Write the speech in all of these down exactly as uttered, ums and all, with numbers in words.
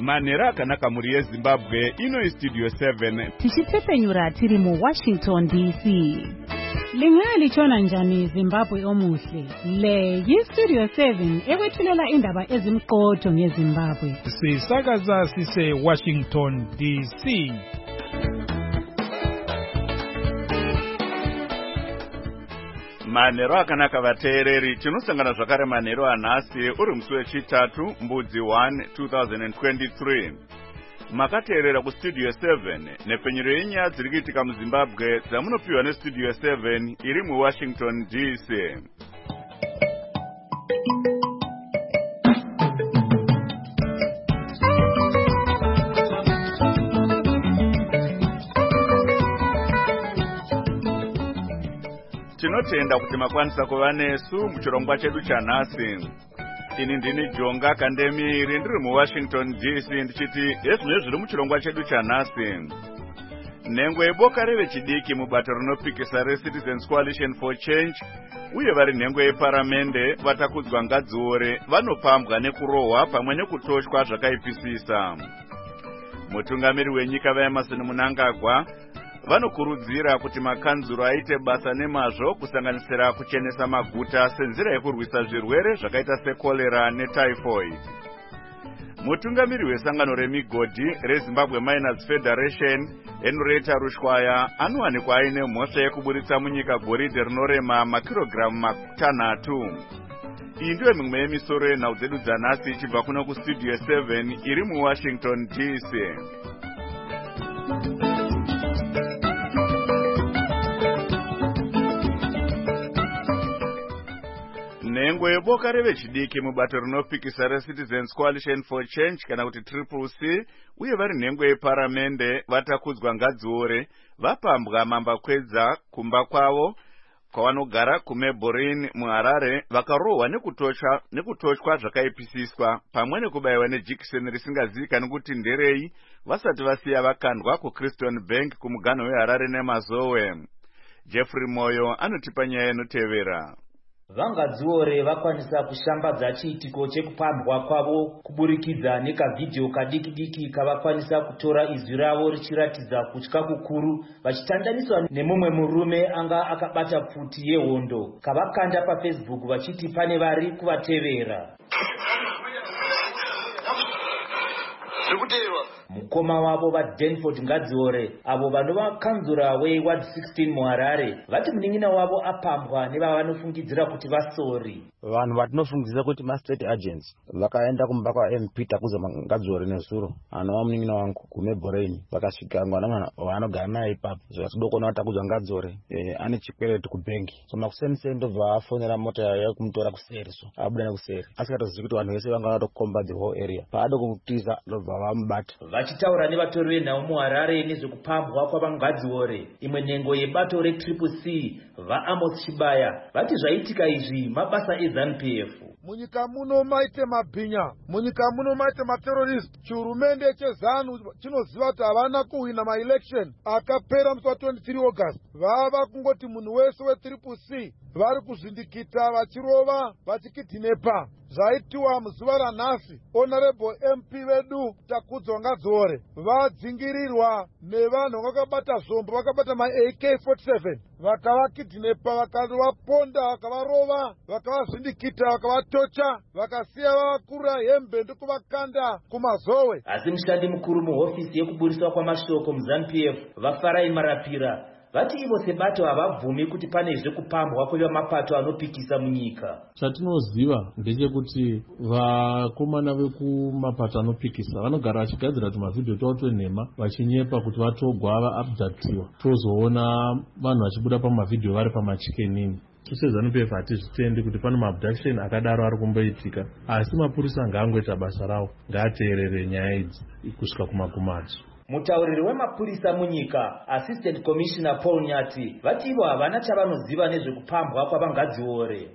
Manera akanaka muri yeZimbabwe ino Studio seven. Tichitepenyura tiri mu Washington D C. Lingali chona njani Zimbabwe omuhle. Le yi Studio seven ekwethulela indaba ezimqotho ngeZimbabwe. Sisakaza sise Washington D C. Manero akanaka vateereri, tinosangana zvakare manero anhasi uri musi wechitatu mbudzi one two thousand twenty-three. Makateerera ku Studio seven nepenyero yenyaya dziri kuitika muZimbabwe dzamunopiwa neStudio seven iri muWashington D C. Tinotenda kuti makwanisa kuva nesu muchirongwa chedu chanhasi. Ini ndini Jonga Kandemiri ndiri muWashington D C ndichiti ezvino zviri muchirongwa chedu chanhasi. Nhengo yeboka revechidiki mubato rinopikisa reCitizens Coalition for Change uye vari nhengo yeparamende vatakudzwa ngadziore vanopambwa nekurohwa pamwe nekutoshwa zvakaipisisa. Mutungamiri wenyika vaEmerson Mnangagwa vanokurudzira kuti makanzuro aite basa nemazvo kusanganisira kuchenesa maguta senzira yekurwisa zvirwere zvakaita sekolera netyphoid. Mutungamiri wesangano remigodhi reZimbabwe Miners Federation Henrietta Rushwaya anowanikwa aine mhosva yekuburitsa munyika goridhe rinorema makirogiramu matanhatu. Iyi ndiyo mimwe yemisoro yenhau dzedu dzanhasi ichibva kuno kuStudio seven iri muWashington D C. Nhengo yeboka revechidiki mubato rinopikisa reCitizens Coalition for Change kana kuti Triple C uye vari nhengo yeparamende vatakudzwa ngadziore vapambwa mambakwedza kumba kwavo kwavanogara kuMelbourne muHarare vakarohwa nekutoshwa nekutoshwa zvakaipisiswa pamwe nekubayiwa nejikiseni risingazivikanwi kuti nderei vasati vasiya vakandwa kuKriston Bank kumuganho weHarare nemazowe. Jeffrey Moyo anotipa nyaya inotevera. Vangadziore vakwanisa kushambadza chiitiko chekupambwa kwavo kuburikidza nekavidhio kadiki diki kavakwanisa kutora izwi ravo richiratidza kutya kukuru vachitandaniswa nemumwe murume anga akabata pfuti yehondo kavakanda paFacebook vachiti pane vari kuvatevera. Mukoma wavo vaDenford Ngadziore avo vanova kanzura weWard sixteen muHarare vati munin'ina wavo apambwa nevavanofungidzira kuti vasori. Vanhu vatinofungidzira kuti ma-state agents vakaenda kumba kwaM P Takuza Ngadziore nezuro anova munin'ina wangu kuMelbourne vakasvika mwana waanogara naye ipapo zvakadokona vaTakuza Ngadziore ane chikwereti kubhengi so makuseni ndobva afonera mota yekumutora kuseri so abuda nekuseri asikatozivi kuti vanhu vese vanga vatokomba the whole area paada kumutiza ndobva vamubata. Vachitaura nevatori venhau muHarare nezvekupambwa kwavangadziore imwe nhengo yebato reTriple C vaAmos Chibaya vati zvaitika izvi mabasa eZANU P F. Munyika muno maite mabhinya, munyika muno maite materrorist. Chihurumende cheZANU chinoziva kuti havana kuwina maelection akapera musi wa twenty-three August. Vava kungoti munhu wese weTriple C vari kuzvindikita vachirova vachikidhinepa. Zvaitiwa muzuva ranhasi honorable M P vedu Takudzwa Ngadziore vadzingirirwa nevanhu vakabata zvombo vakabata ma-A K forty-seven vakavakidhinepa vakavaponda vakavarova vakavazvindikita vakavatocha vakasiya vakura hembe ndokuvakanda kumazowe. Asi mushandi mukuru muhofisi yekuburiswa kwamashoko muZANU P F vaFarai Marapira vati ivo sebato havabvumi kuti pane zvekupambwa kwevamapato anopikisa munyika. Chatinoziva ndechekuti vakomana vekumapato anopikisa vanogara vachigadzira kuti mavhidhio tautonhema vachinyepa kuti vatogwa vaabductiwa tozoona vanhu vachibuda pamavhidhio vari pamachikenini. SeZANU P F hatizvitendi kuti pane maabduction akadaro ari kumboitika asi mapurisa ngaangoita basa rawo ngaateerere nyaya idzi kusvika kumagumadzo. Mutauriri wemapurisa munyika, Assistant Commissioner Paul Nyati, vati ivo havana chavanoziva nezvekupambwa kwavangadziore.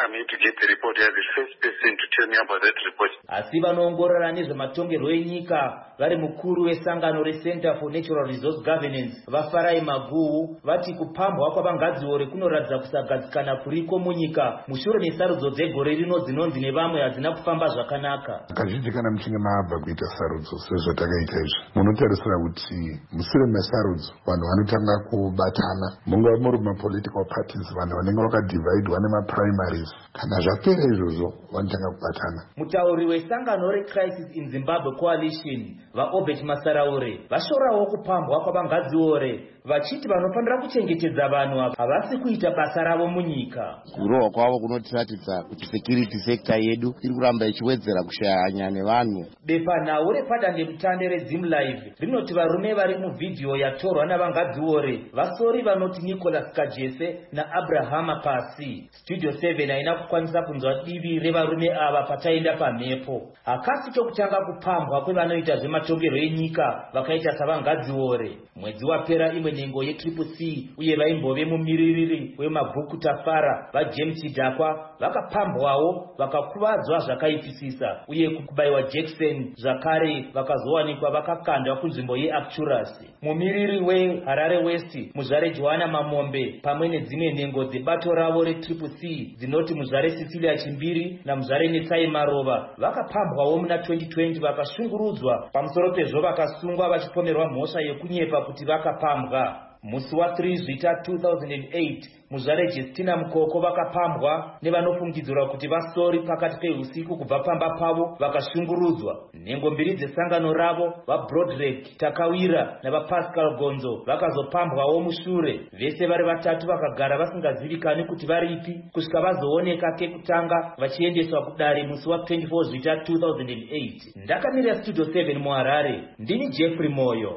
Asi vanoongorora nezvematongerwo enyika vari mukuru wesangano reCenter for Natural Resource Governance vafarai Maguhu vati kupambwa kwavangadziore kunoratidza kusagadzikana kuriko munyika mushure mesarudzo dzegore rino dzinonzi nevamwe hadzina kufamba zvakanaka. Kazhinji kana muchinge mabva kuita sarudzo sezvatakaita izvi munotarisira kuti mushure mesarudzo vanhu vanotanga kubatana, mungava muri mapolitical parties, vanhu vanenge vakadivhaidwa nemaprimaries. Kana zvapera izvozvo vanotanga kubatana. Mutauri wesangano reCrisis in Zimbabwe Coalition vaObert Masaraure vashorawo kupambwa kwavangadziore vachiti vanofanira kuchengetedza vanhu havasi kuita basa ravo munyika. Kurohwa kwavo kunotiratidza kuti security sector yedu iri kuramba ichiwedzera kushayanya nevanhu. Bepanhau repadandemutande reZimLive rinoti varume vari muvhidhiyo yatorwa navangadziore vasori vanoti Nicholas Kajese naAbrahama Pasi. Studio seven haina kukwanisa kunzwa divi revarume ava pataenda pamhepo. Hakasi chokutanga kupambwa kwevanoita zvematongerwo enyika vakaita savangadziore. Mwedzi wapera imwe nhengo yetriple C uye vaimbove mumiririri wemabhuku Tafara vaJames Chidhakwa vakapambwawo vakakuvadzwa zvakaipisisa uye kubayiwa Jackson zvakare vakazowanikwa vakakandwa kunzvimbo yeActurasi. Mumiriri weHarare West muzvare Johanna Mamombe pamwe nedzimwe nhengo dzebato ravo retriple C dzinoti muzvare Cecilia Chimbiri namuzvare Netsai Marova vakapambwawo muna twenty twenty vakashungurudzwa pamusoro pezvo vakasungwa vachipomerwa mhosva yekunyepa kuti vakapambwa. Musi wa three Zvita two thousand eight muzvare Justina Mukoko vakapambwa nevanofungidzirwa kuti vasori pakati peusiku kubva pamba pavo vakashungurudzwa. Nhengo mbiri dzesangano ravo vaBroderick Takawira navaPascal Gonzo vakazopambwawo mushure. Vese vari vatatu vakagara vasingazivikani kuti varipi kusvika vazooneka kekutanga vachiendeswa kudare musi wa twenty-four Zvita two thousand eight. Ndakamira Studio seven muHarare, ndini Jeffrey Moyo.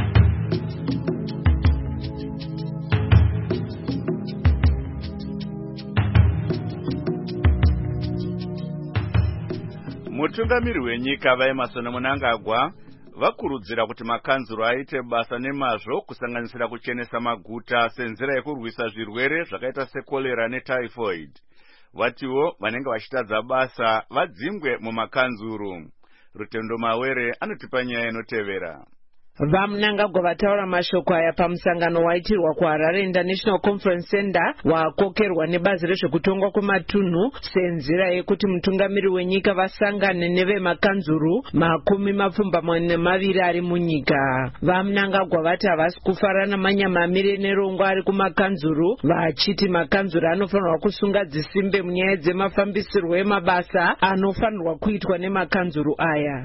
Mutungamiri wenyika vaEmmerson Mnangagwa vakurudzira kuti makanzuro aite basa nemazvo kusanganisira kuchenesa maguta senzira yekurwisa zvirwere zvakaita sekolera netyphoid. Vatiwo vanenge vachitadza basa vadzingwe mumakanzuro. Rutendo Mawere anotipa nyaya inotevera. VaMnangagwa vataura mashoko aya pamusangano waitirwa kuHarare International Conference Center wakokerwa nebazi rezvekutongwa kwematunhu senzira yekuti mutungamiri wenyika vasangane nevemakanzuru makumi mapfumbamwe nemaviri ari munyika. VaMnangagwa vati havasi kufara namanyamamire nerongo ari kumakanzuru vachiti makanzuru anofanirwa kusunga dzisimbe munyaya dzemafambisirwo emabasa anofanirwa kuitwa nemakanzuru aya.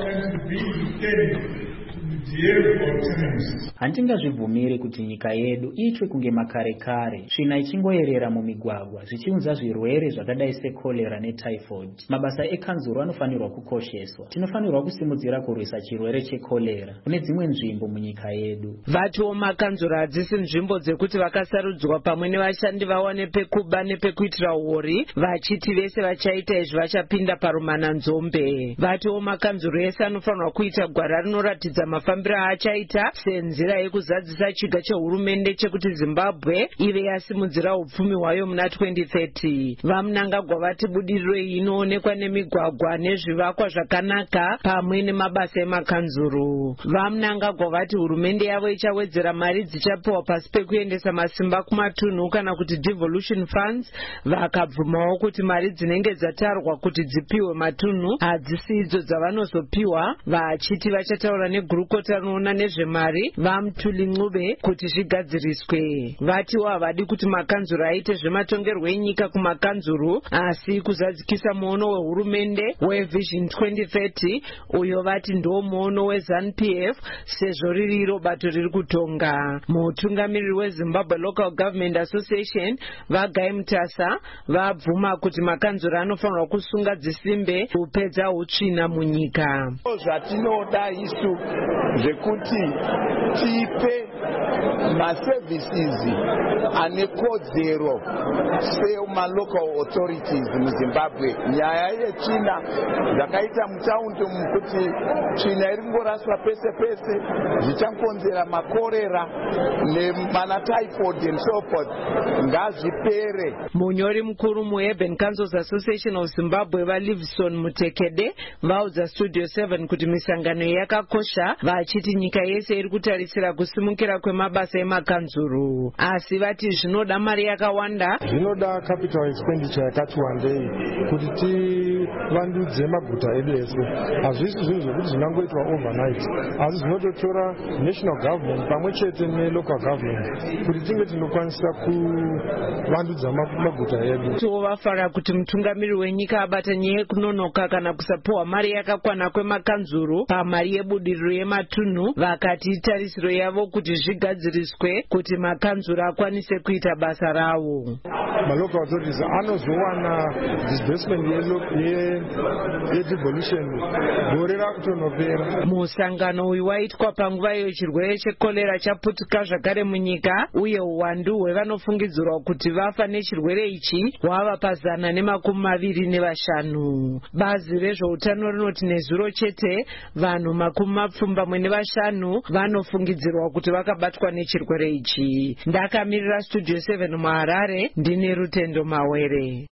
Handingazvibvumiri kuti nyika yedu iitwe kunge makare kare, tsvina ichingoyerera mumigwagwa zvichiunza zvirwere zvakadai sekolera netyphoid. Mabasa ekanzuru anofanirwa kukosheswa. Tinofanirwa kusimudzira kurwisa chirwere chekolera kune dzimwe nzvimbo munyika yedu. Vatiwo makanzuru hadzisi nzvimbo dzekuti vakasarudzwa pamwe nevashandi vawane pekuba nepekuitira uori vachiti vese vachaita izvi vachapinda parumana nzombe. Vatiwo makanzuru ese anofanirwa kuita gwara rinoratidza mafambiro achaita senzira yekuzadzisa chiga chehurumende chekuti Zimbabwe ive yasimudzira upfumi hwayo muna twenty thirty. VaMnangagwa vati budiriro iyi inoonekwa nemigwagwa nezvivakwa zvakanaka pamwe nemabasa emakanzuru. VaMnangagwa vati hurumende yavo ichawedzera mari dzichapiwa pasi pekuendesa masimba kumatunhu kana kuti devolution funds, vakabvumawo kuti mari dzinenge dzatarwa kuti dzipiwe matunhu hadzisi idzo dzavanozopiwa, vachiti vachataura negurukota rinoona nezvemari vaMthuli Ncube kuti zvigadziriswe. Vatiwo havadi kuti makanzuru aite zvematongerwo enyika kumakanzuru asi kuzadzikisa muono wehurumende weVision twenty thirty uyo vati ndo muono weZANU-P F sezvo riri iro bato riri kutonga. Mutungamiriri weZimbabwe Local Government Association vaGuy Mutasa vabvuma kuti makanzuru anofanirwa kusunga dzisimbe kupedza utsvina munyika. Zvatinoda isu zvekuti tipe maservices ane kodzero semalocal authorities muZimbabwe. Nyaya yetsvina zvakaita mutaundi mukuti tsvina iri kungoraswa pese pese zvichangonzera makorera nemana typhoid and so forth ngazvipere. Munyori mukuru muHeben Councils Association of Zimbabwe vaLivingstone Mutekede vaudza Studio seven kuti misangano yakakosha, vachiti nyika yese iri kutarisira kusimukira kwemabasa emakanzuru, asi vati zvinoda mari yakawanda, zvinoda capital expenditure yakati wandei kuti tivandudze maguta edu ese. Hazvisi zvinhu zvokuti zvinangoitwa overnight, asi zvinototora national government pamwe chete nelocal government kuti tinge tinokwanisa kuvandudza maguta edu. tovafara kuti mutungamiri wenyika abata nyaya yekunonoka kana kusapuwa mari yakakwana kwemakanzuru pamari yebudiriro yematunhu, vakati tarisiro yavo kuti zvigadziriswe kuti makanzuru akwanise kuita basa rawo. Malocal authorities anozowana disbursement yedevolution gore rakutonopera. Musangano uyu waitwa panguva iyo chirwere chekorera chaputuka zvakare munyika, uye uwandu hwevanofungidzirwa kuti vafa nechirwere ichi hwava pazana nemakumi maviri nevashanu. Bazi rezveutano rinoti nezuro chete vanhu makumi mapfumbamwe nevashanu vanofungidzirwa kuti vakabatwa nechirwere ichi. Ndakamirira Studio seven muHarare, ndine Rutendo Mawere.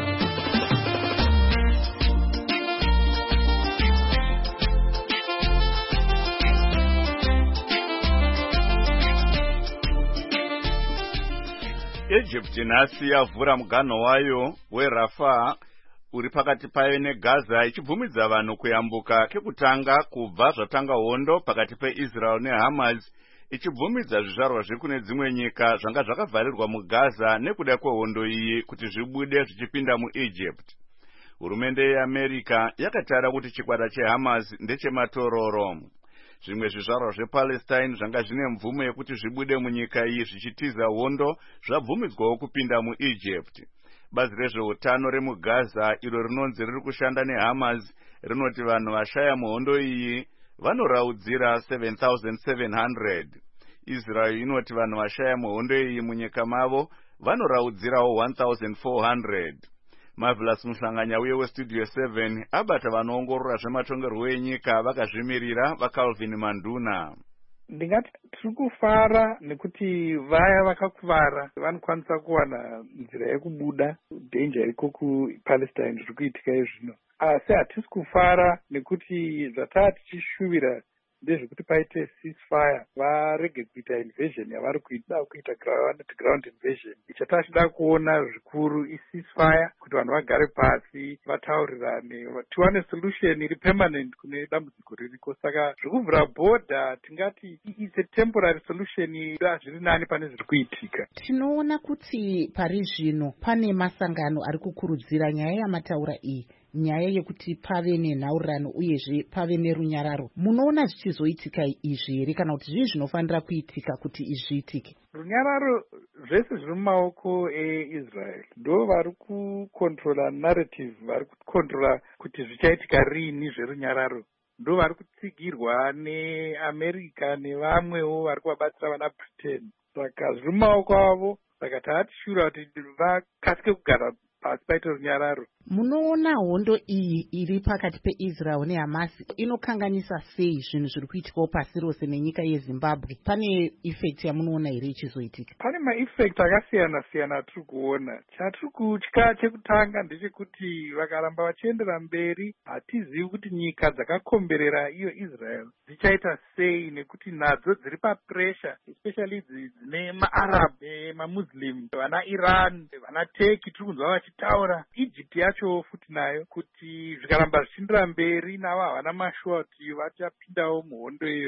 Egypt nhasi yavhura muganho wayo weRafah uri pakati payo neGaza ichibvumidza vanhu kuyambuka kekutanga kubva zvatanga hondo pakati peIsrael neHamas, ichibvumidza zvizvarwa zvekune dzimwe nyika zvanga zvakavharirwa muGaza nekuda kwehondo iyi kuti zvibude zvichipinda muEgypt. Hurumende yeAmerica yakatara kuti chikwata cheHamas ndechematororo. Zvimwe zvizvarwa zvePalestine zvanga zvine mvumo yekuti zvibude munyika iyi zvichitiza hondo zvabvumidzwawo kupinda muEgypt. Bazi rezveutano remuGaza iro rinonzi riri kushanda neHamas rinoti vanhu vashaya muhondo iyi vanoraudzira seven thousand seven hundred. Israel inoti vanhu vashaya muhondo iyi munyika mavo vanoraudzirawo one thousand four hundred. Marvelous Muhlanganya uye weStudio seven abata vanoongorora zvematongerwo enyika vakazvimirira vaCalvin Manduna. Ndingati tiri kufara nekuti vaya vakakuvara vanokwanisa kuwana nzira yekubuda danger iriko kuPalestine zviri kuitika izvino. Asi hatisi kufara nekuti zvataa tichishuvira ndezvekuti paite ceasefire, varege kuita invasion yavari kuida kuita ground invasion. Chatachida kuona zvikuru iceasefire, kuti vanhu vagare pasi vataurirane tiwane solution iri permanent kune dambudziko ririko. Saka zvekuvhura border tingati it's a temporary solution, zviri nani pane zviri kuitika. Tinoona kuti pari zvino pane masangano ari kukurudzira nyaya yamataura iyi, nyaya yekuti pave nenhaurirano uyezve pave nerunyararo. Munoona zvichizoitika izvi here kana kuti zvii zvinofanira kuitika kuti izvi zviitike? Runyararo zvese zviri mumaoko eIsrael ndo vari kukontrola narrative, vari kukontrola kuti zvichaitika rini zverunyararo. Ndo vari kutsigirwa neAmerica nevamwewo vari kuvabatsira vana Britain. Saka zviri mumaoko avo, saka taatishura kuti vakasike kugara pasi paite runyararo. Munoona hondo iyi iri pakati peIsrael neHamas inokanganisa sei zvinhu zviri kuitikawo pasi rose nenyika yeZimbabwe? Pane effect yamunoona here ichizoitika? Pane maeffect akasiyana siyana atiri kuona. Chatiri kutya chekutanga ndechekuti vakaramba vachiendera mberi, hatizivi kuti nyika dzakakomberera iyo Israel dzichaita sei, nekuti nadzo dziri papressure, especially dzine maArab, maMuslim, vana Iran, vana Turkey tiri kunzwa vachitaura. Egypt yacho futi nayo kuti zvikaramba zvichiendera mberi navo havana mashua kuti vachapindawo muhondo iyoyo.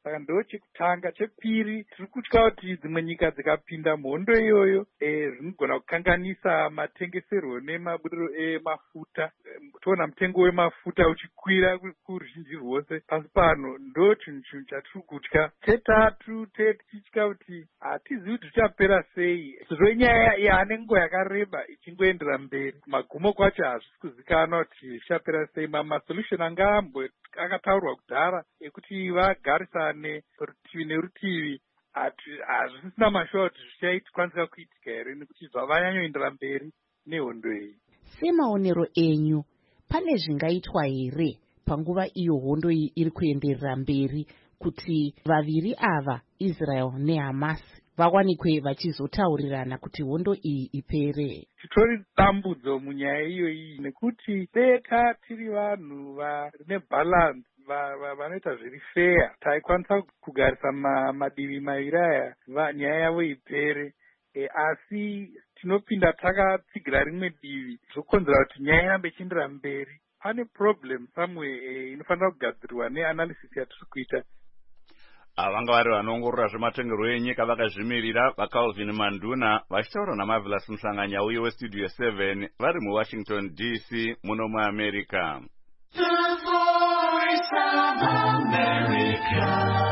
saka ndo chekutanga. Chepiri, tiri kutya kuti dzimwe nyika dzikapinda muhondo iyoyo zvinogona kukanganisa matengeserwo nemaburiro emafuta. Toona mutengo wemafuta uchikwira kuruzhinji rwose pasi pano, ndo chinhu chinhu chatiri kutya. Chetatu, tichitya kuti hatizivi kuti tichapera sei sezvo nyaya yaane nguva yakareba ichingoendera mberi. Magumo kwacho hazvisi kuzikanwa kuti zvichapera sei. Masolution anga ambo akataurwa kudhara ekuti vagarisane rutivi nerutivi, hazvisina mashuwa kuti zvichaikwanisa kuitika here nekuti zvavanyanyoendera mberi nehondo iyi. Semaonero enyu, pane zvingaitwa here panguva iyo hondo iyi iri kuenderera mberi kuti vaviri ava, Israel neHamas, vawanikwe vachizotaurirana kuti hondo iyi ipere? Titori dambudzo munyaya iyo iyi nekuti deka tiri vanhu vane balance, vanoita zviri fair, taikwanisa kugarisa madivi maviri aya nyaya yavo ipere. E, asi tinopinda takatsigira rimwe divi zvokonzera kuti nyaya irambe ichiendera mberi. Pane problem somewhere e, inofanira kugadzirwa neanalysis yatiri kuita. Vanga vari vanoongorora zvematongerwo enyika vakazvimirira vaCalvin Manduna vachitaura naMarvelous Musanganya uye westudio seven vari muWashington D C muno muAmerica. The Voice of America,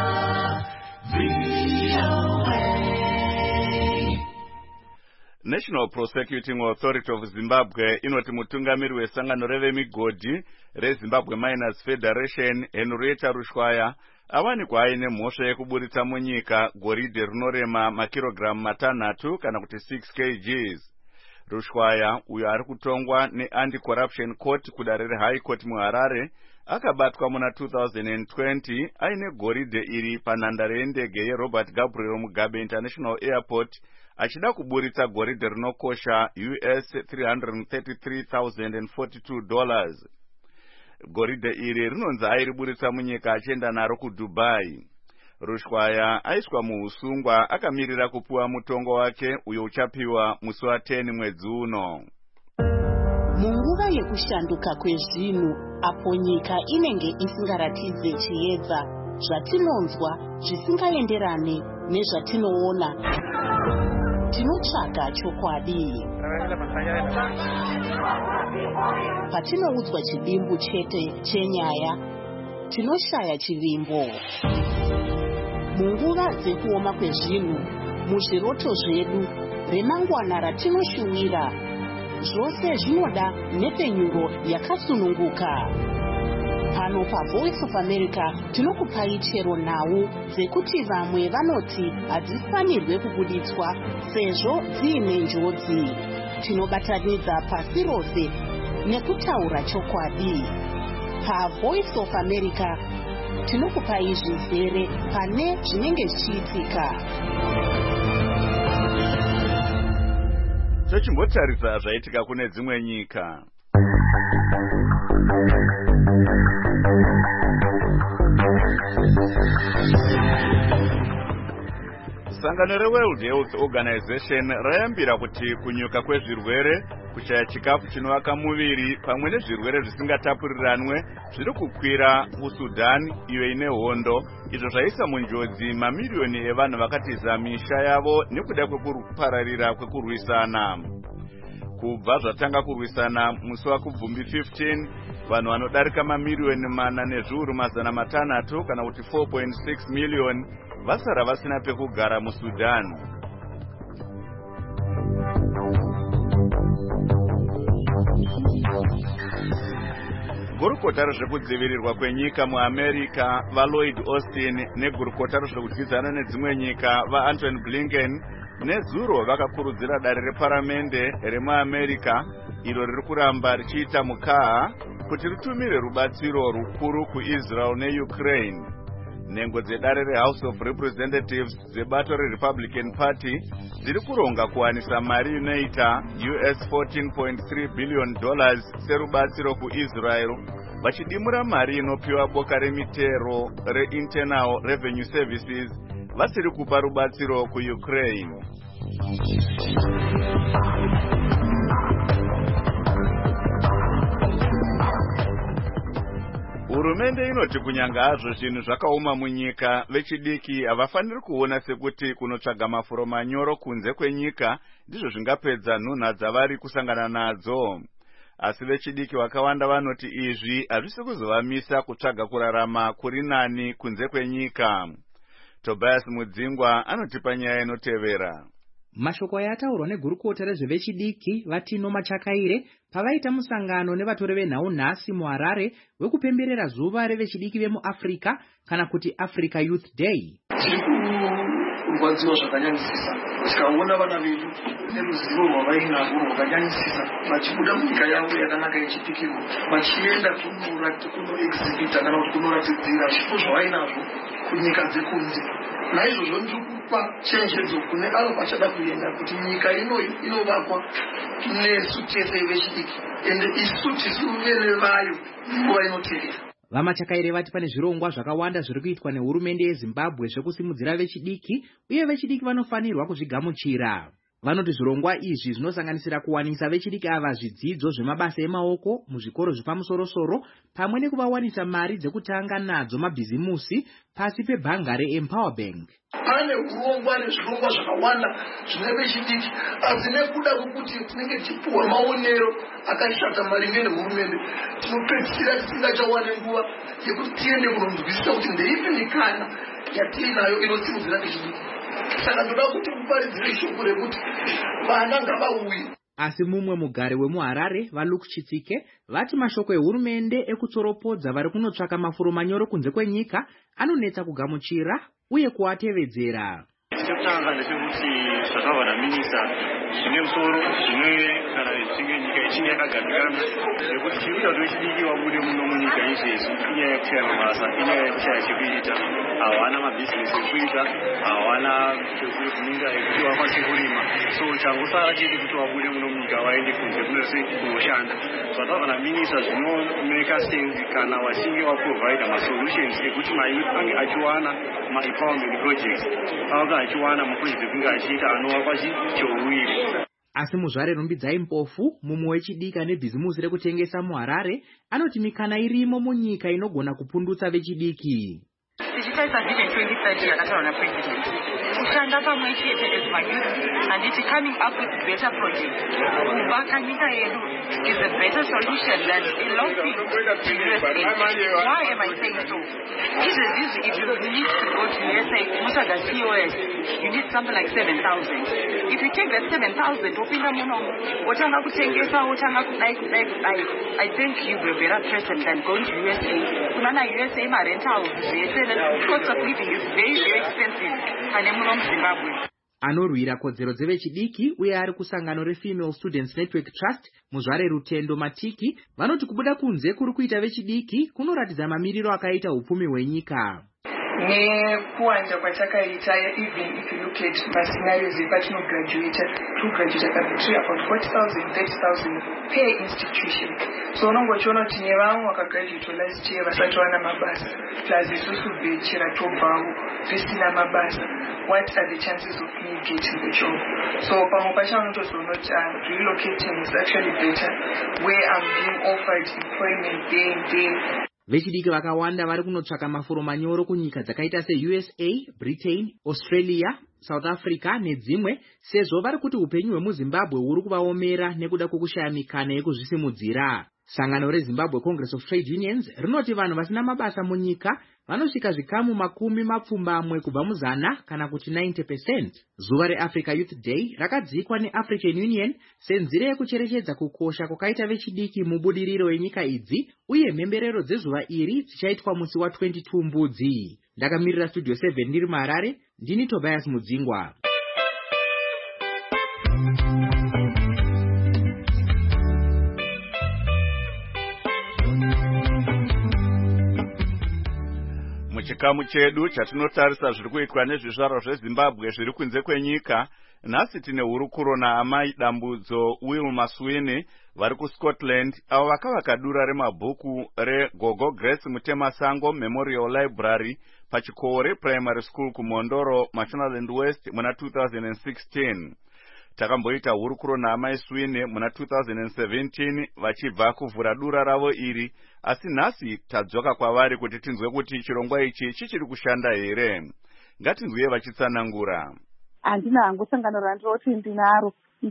V O A. National Prosecuting Authority of Zimbabwe inoti mutungamiri wesangano revemigodhi reZimbabwe Miners Federation Henrietta Rushwaya awanikwa aine mhosva yekuburitsa munyika goridhe rinorema makirogiramu matanhatu kana kuti six kilograms. Rushwaya, uyo ari kutongwa neAnti-Corruption Court kudare reHigh Court muHarare, akabatwa muna two thousand twenty aine goridhe iri panhandare yendege yeRobert Gabriel Mugabe International Airport achida kuburitsa goridhe rinokosha U S three hundred thirty-three thousand forty-two dollars. Goridhe iri rinonzi airiburitsa munyika achienda naro kuDubai. Rushwaya aiswa muusungwa akamirira kupuwa mutongo wake uyo uchapiwa musi wa ten mwedzi uno. Munguva yekushanduka kwezvinhu apo nyika inenge isingaratidze chiedza, zvatinonzwa zvisingaenderane nezvatinoona, tinotsvaga chokwadi. Patinoudzwa chivimbo chete chenyaya, tinoshaya chivimbo. Munguva dzekuoma kwezvinhu, muzviroto zvedu, remangwana ratinoshuwira, zvose zvinoda nepenyuro yakasununguka. Pano paVoice of America tinokupai chero nhau dzekuti vamwe vanoti hadzifanirwe kubuditswa sezvo dziine njodzi. Tinobatanidza pasi rose nekutaura chokwadi. PaVoice of America tinokupai zvizere pane zvinenge zvichiitika. Tochimbotarisa zvaitika kune dzimwe nyika. Sangano reWorld Health Organization rayambira kuti kunyuka kwezvirwere, kushaya chikafu chinovaka muviri pamwe nezvirwere zvisingatapuriranwe zviri kukwira kuSudan iyo ine hondo, izvo zvaisa munjodzi mamiliyoni evanhu vakatiza misha yavo nekuda kwekupararira kwekurwisana. Kubva zvatanga kurwisana musi waKubvumbi fifteen, vanhu vanodarika mamiliyoni mana nezviuru mazana matanhatu kana kuti four point six million vasara vasina pekugara muSudan. Gurukota rezvekudzivirirwa kwenyika muAmerica vaLloyd Austin negurukota rezvekudzidzana nedzimwe nyika vaAntony Blinken nezuro vakakurudzira dare reparamende remuAmerica iro riri kuramba richiita mukaha kuti ritumire rubatsiro rukuru kuIsrael neUkraine. Nhengo dzedare reHouse of Representatives dzebato reRepublican Party dziri kuronga kuwanisa mari inoita U S fourteen point three billion dollars serubatsiro kuIsrael, vachidimura mari inopiwa boka remitero reInternal Revenue Services vasiri kupa rubatsiro kuUkraine. Hurumende inoti kunyanga hazvo zvinhu zvakaoma munyika, vechidiki havafaniri kuona sekuti kunotsvaga mafuro manyoro kunze kwenyika ndizvo zvingapedza nhunha dzavari kusangana nadzo. Asi vechidiki vakawanda vanoti izvi hazvisi kuzovamisa kutsvaga kurarama kuri nani kunze kwenyika. Tobias Mudzingwa anotipa nyaya inotevera. Mashoko ayataurwa negurukota rezvevechidiki Vatino Machakaire pavaita musangano nevatori venhau-nhasi muHarare wekupemberera zuva revechidiki vemuAfrica kana kuti Africa Youth Day. Kurwadziwa zvakanyanyisisa tikaona vana vedu neruzivo rwavainarwo rwakanyanyisisa vachibuda munyika yavo yakanaka yechidiki vachienda kunoexhibita kana kuti kunoratidzira zvipo zvavainazvo kunyika dzekunze. Naizvozvo ndikupa chenjedzo kune avo vachada kuenda kuti nyika inoyi inovakwa nesu tese vechidiki ende isu tisuvere vayo nguva inotevera. Vamachakaire vati pane zvirongwa zvakawanda zviri kuitwa nehurumende yeZimbabwe zvekusimudzira vechidiki uye vechidiki vanofanirwa kuzvigamuchira. Vanoti zvirongwa izvi zvinosanganisira kuwanisa vechidiki ava zvidzidzo zvemabasa emaoko muzvikoro zvepamusoro-soro pamwe nekuvawanisa mari dzekutanga nadzo mabhizimusi pasi pebhanga reEmpower Bank. Pane urongwa nezvirongwa zvakawanda zvine vechidiki asi nekuda kwokuti tinenge tichipuwa maonero akashata maringe nehurumende tinopedzisira tisingachawane nguva yekuti tiende kunonzwisisa kuti ndeipi mikana yatinayo inosimudzira vechidiki. Saka ndoda kuti muparidzire shoko rekuti vana ngavauye. Asi mumwe mugari wemuHarare vaLuke Chitsike vati mashoko ehurumende ekutsoropodza vari kunotsvaka mafuro manyoro kunze kwenyika anonetsa kugamuchira uye kuatevedzera. Chekutanga ndechekuti zvakava naminisa zvine musoro zvine kana zvichinge nyika ichinge yakagadzikana nekuti chirikuita kuti vechidiki vabude muno munyika izvezvi inyaya yekushaya mabasa, inyaya yekushaya chekuita, hawana mabhizinesi ekuita, hawana chekuninga yekuti vakwanise kurima. So changosara chete kuti vabude muno munyika vaende kunze kunose kunoshanda. Zvakava naminisa zvinomeka sense kana vachinge vaprovide masolutions ekuti maipi ange achiwana ma-empowerment projects achiwana mapurojekti ekunge achiita anova chichouiri. Asi muzvare Rumbidzai Mpofu, mumwe wechidiki ane bhizimusi rekutengesa muHarare, anoti mikana irimo munyika inogona kupundutsa vechidiki. Tichitaisa Vision twenty thirty yakataurwa naPresident, kushanda pamwe chete as mayouth anditi coming up with better projects. Kuvaka nyika yedu is a better solution than eloping to U S A. Why am I saying so? Izvezvi if you need to go to U S A, mutsvaga C O S, you need something like seven thousand. If you take that seven thousand, wopinda muno, wotanga kutengesa, wotanga kudai kudai kudai, I think you'll be a better person than going to U S A. Kunana U S A ma rentals, the cost of living is very very expensive. Pane muno muZimbabwe. Anorwira kodzero dzevechidiki uye ari kusangano reFemale Students Network Trust muzvare Rutendo Matiki vanoti kubuda kunze kuri kuita vechidiki kunoratidza mamiriro akaita upfumi hwenyika. Nekuwanda kwatakaita, even if you look at my scenarios epatinograduata tograduata kabetri about forty thousand thirty thousand per institution. So unongochiona kuti nevamwe vakagraduate last year vasati wana mabasa plus isusu bechera tobvawo risina mabasa. What are the chances of me getting the job? So pamwe pacho unotozoona kuti relocating is actually better where I'm being offered employment day and day. Vechidiki vakawanda vari kunotsvaka mafuro manyoro kunyika dzakaita se-U S A, Britain, Australia, South Africa nedzimwe sezvo vari kuti upenyu hwemuZimbabwe huri kuvaomera nekuda kwokushaya mikana yekuzvisimudzira. Sangano reZimbabwe Congress of Trade Unions rinoti vanhu vasina mabasa munyika vanosvika zvikamu makumi mapfumbamwe kubva muzana kana kuti ninety percent. Zuva reAfrica Youth Day rakadzikwa neAfrican Union senzira yekucherechedza kukosha kwakaita vechidiki mubudiriro wenyika idzi uye mhemberero dzezuva iri dzichaitwa musi wa twenty-two Mbudzi. Ndakamirira Studio seven ndiri muHarare, ndini Tobias Mudzingwa. Muchikamu chedu chatinotarisa zviri kuitwa nezvizvarwa zveZimbabwe zviri kunze kwenyika, nhasi tine hurukuro naamai Dambudzo Will Maswini vari kuScotland avo vakavaka dura remabhuku reGogo Grace Mutemasango Memorial Library pachikore Primary School kuMondoro, Mashonaland West muna two thousand sixteen. takamboita hurukuro naamai Swine muna two thousand seventeen vachibva kuvhura dura ravo iri, asi nhasi tadzoka kwavari kuti tinzwe kuti chirongwa ichi chichiri kushanda here. Ngatinzwe vachitsanangura. Handina hangu sangano randinoti ndinaro,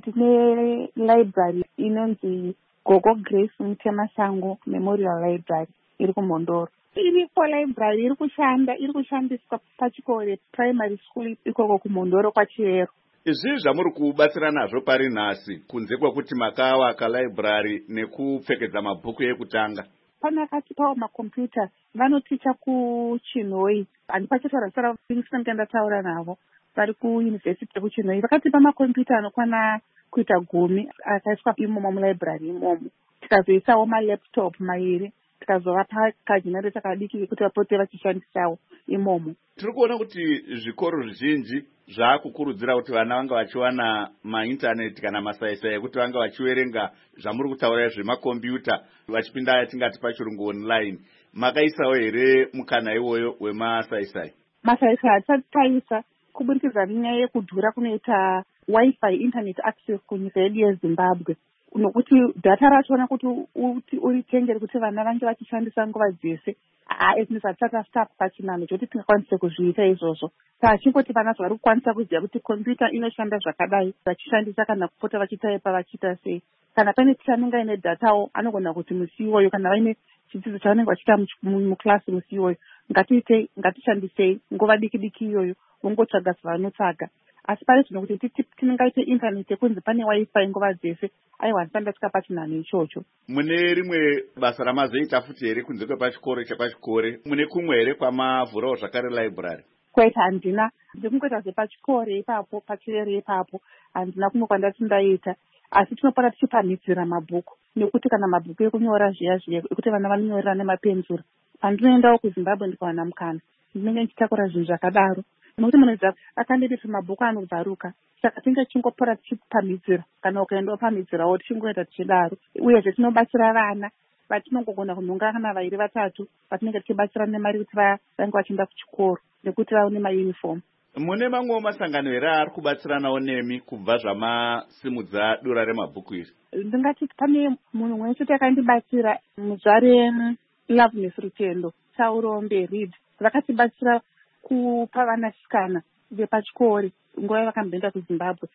ndine library inonzi Gogo Grace Mutemasango Memorial Library iri kuMondoro. Iripo library iri kushanda, iri kushandiswa pachikoro primary school ikoko kuMondoro kwaChiyero. Izvi zvamuri kubatsira nazvo pari nhasi kunze kwekuti makavaka library nekupfekedza mabhuku ekutanga? Panakati pawo makombiyuta vanoticha kuChinhoi, handipachataura sara ndinenge ndataura navo vari kuUniversity yekuChinhoi. Vakatipa makombiyuta anokwana kuita gumi akaiswa imomo mulibrary imomo. Tikazoisawo malaptop mairi, tikazovapa kagenerator kadiki kuti vapote vachishandisawo imomo. Tiri kuona kuti zvikoro zvizhinji zvaakukurudzira kuti vana vanga vachiwana maintaneti kana masaisai ekuti vanga vachiverenga zvamuri kutaura zvemakombiyuta vachipinda yatingati pachirungu online. Makaisawo here mukana iwoyo wemasaisai? Masaisai hatisati taisa kuburikidza nenyaya yekudhura kunoita wifi internet access kunyika yedu yeZimbabwe, nokuti data rachona kuti uritengere kuti vana vange vachishandisa nguva dzese ezvinhu hatisati start pachinano choti tingakwanise kuzviita izvozvo. Saka chingoti vana vari kukwanisa kuziva kuti kombiyuta inoshanda zvakadai vachishandisa kana kupota vachitaipa vachiita sei. Kana pane ticha anenge aine datawo anogona kuti musi iwoyo, kana vaine chidzidzo chavanenge vachiita muklasi musi iwoyo, ngatiitei ngatishandisei nguva diki diki iyoyo vongotsvaga zvavanotsvaga. Asi pari zvino kuti tinengaite internet yekunzi pane wifi nguva dzese, aiwa handisati ndasvika pachinhano ichocho. Mune rimwe basa ramazoita futi here kunze kwepachikoro chepachikore? Mune kumwe here kwamavhurawo zvakare library? Kwete, handina. Ndikungoita zvepachikoro ipapo pachirere ipapo, handina kumwe kwandati ndaita. Asi tinopota tichipamhidzira mabhuku, nekuti kana mabhuku ekunyora zviya zviya ekuti vana vanonyorera nemapenzura. Pandinoendawo kuZimbabwe ndikawana mukana, ndinenge ndichitakura zvinhu zvakadaro. Nokuti munhu akandiditi mabhuku anobvaruka, saka tinge tichingopora tichipamhidzira, kana ukaendawo pamhidzirawo tichingoenda tichidaro. Uyezve tinobatsira vana vatinongogona kunhonga kana vairi vatatu vatinenge tichibatsira nemari kuti vange vachienda kuchikoro nekuti vaone mauniform. Mune mamwewo masangano here ari kubatsiranawo nemi kubva zvamasimudza dura remabhuku iri? Ndingati pane munhu mwense takandibatsira, muzvare Loveness Rutendo, Saurombe Reed, vakatibatsira kupa vanasikana vepachikori nguva yavakamboenda kuZimbabwe.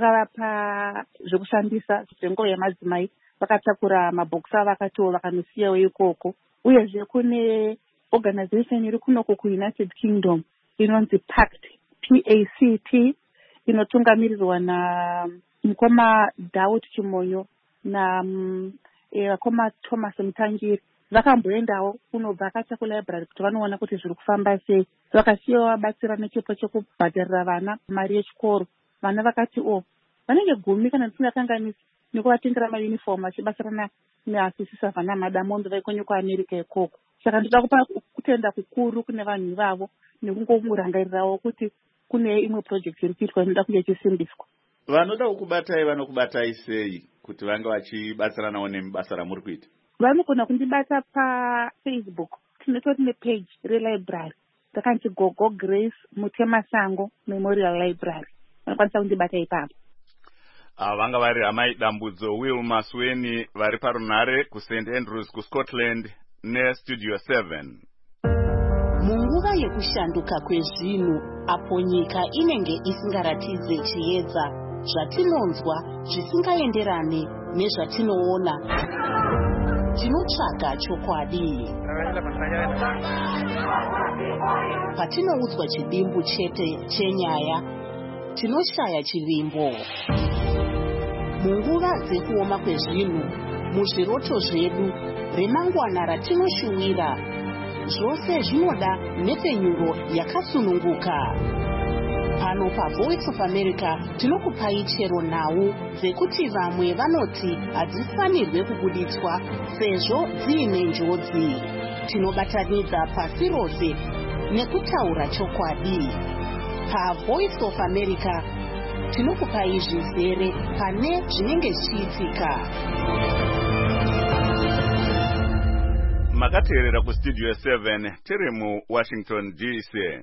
Vakavapa zvekushandisa zvenguva yemadzimai, vakatakura mabhokisi avo vakatiwo vakanosiyawo ikoko. Uyezve kune organization iri kunoko kuUnited Kingdom inonzi Pact, P A C T, inotungamirirwa namukoma Daud Chimonyo namukoma Thomas Mutangiri. Vakamboendawo kunobva vakacha kulibrary kuti vanoona kuti zviri kufamba sei. Vakasiyawo vabatsira nechipo chekubhadharira vana mari yechikoro. Vana vakati o vanenge gumi kana tisingakanganisi nekuvatengera mauniform vachibatsirana neasisisa vana Madamondo vaikonye kuAmerica ikoko. Saka ndoda kupa kutenda kukuru kune vanhu ivavo nekungomurangarirawo kuti kune imwe project iri kuitwa inoda kunge ichisimbiswa. Vanoda kukubatai vanokubatai sei kuti vange vachibatsiranawo nemibasa ramuri kuita? Vanogona kundibata paFacebook, tinotori nepage relibrary rakanzi Gogo Grace Mutemasango Memorial Library. Vanokwanisa kundibata ipapo. Vanga vari amai Dambudzo Wilma Sweni vari parunhare kuSaint Andrews kuScotland neStudio seven. Munguva yekushanduka kwezvinhu, apo nyika inenge isingaratidze chiedza, zvatinonzwa zvisingaenderane nezvatinoona, tinotsvaga chokwadi. Patinoudzwa chidimbu chete chenyaya, tinoshaya chivimbo. Munguva dzekuoma kwezvinhu, muzviroto zvedu, remangwana ratinoshuwira, zvose zvinoda nhepfenyuro yakasununguka. Pano paVoice of America tinokupai chero nhau dzekuti vamwe vanoti hadzifanirwe kubuditswa sezvo dziine njodzi. Tinobatanidza pasi rose nekutaura chokwadi. PaVoice of America tinokupai zvizere pane zvinenge zvichiitika. Makateerera kuStudio seven tiri muWashington D C.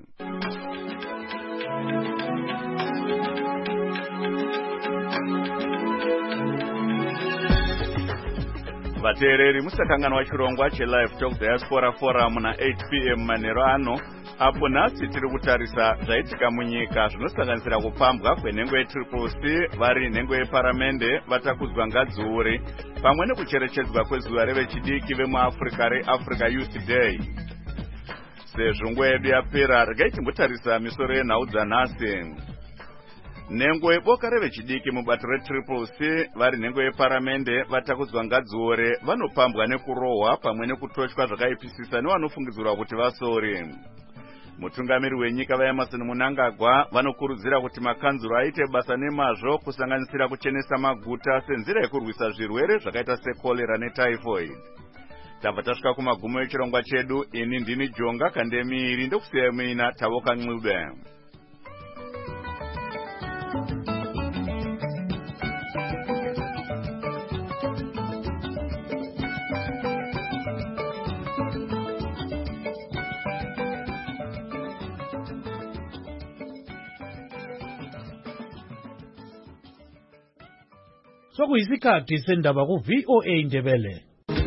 vateereri musakanganwa chirongwa chelive talk diaspora forum na eight p m manheru ano apo nhasi tiri kutarisa zvaitika munyika zvinosanganisira kupambwa kwenhengo yetriple c vari nhengo yeparamende vatakudzwa ngadziuri pamwe nekucherechedzwa kwezuva revechidiki vemuafrica reafrica youth day. Sezvo nguva yedu yapera regai timbotarisa misoro yenhau dzanhasi. Nhengo yeboka revechidiki mubato retriple c vari nhengo yeparamende vatakudzwa ngadziore vanopambwa nekurohwa pamwe nekutotywa zvakaipisisa nevanofungidzirwa kuti vasori. Mutungamiri wenyika vaEmmerson Mnangagwa vanokurudzira kuti makanzuro aite basa nemazvo kusanganisira kuchenesa maguta senzira yekurwisa zvirwere zvakaita sekolera netyphoid. Tabva tasvika kumagumo echirongwa chedu. Ini ndini Jonga Kandemiri ndokusiyai muina Tavoka Ncube. Sokuyisikhathi sendaba ku V O A Ndebele.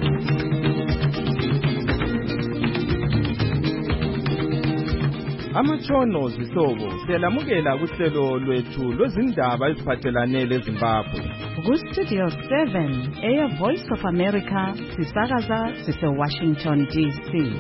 Amatshono zihlobo siyalamukela kuhlelo lwethu lwezindaba eziphathelane leZimbabwe. Ku-Studio seven, Air Voice of America, sisakaza sise-Washington D C.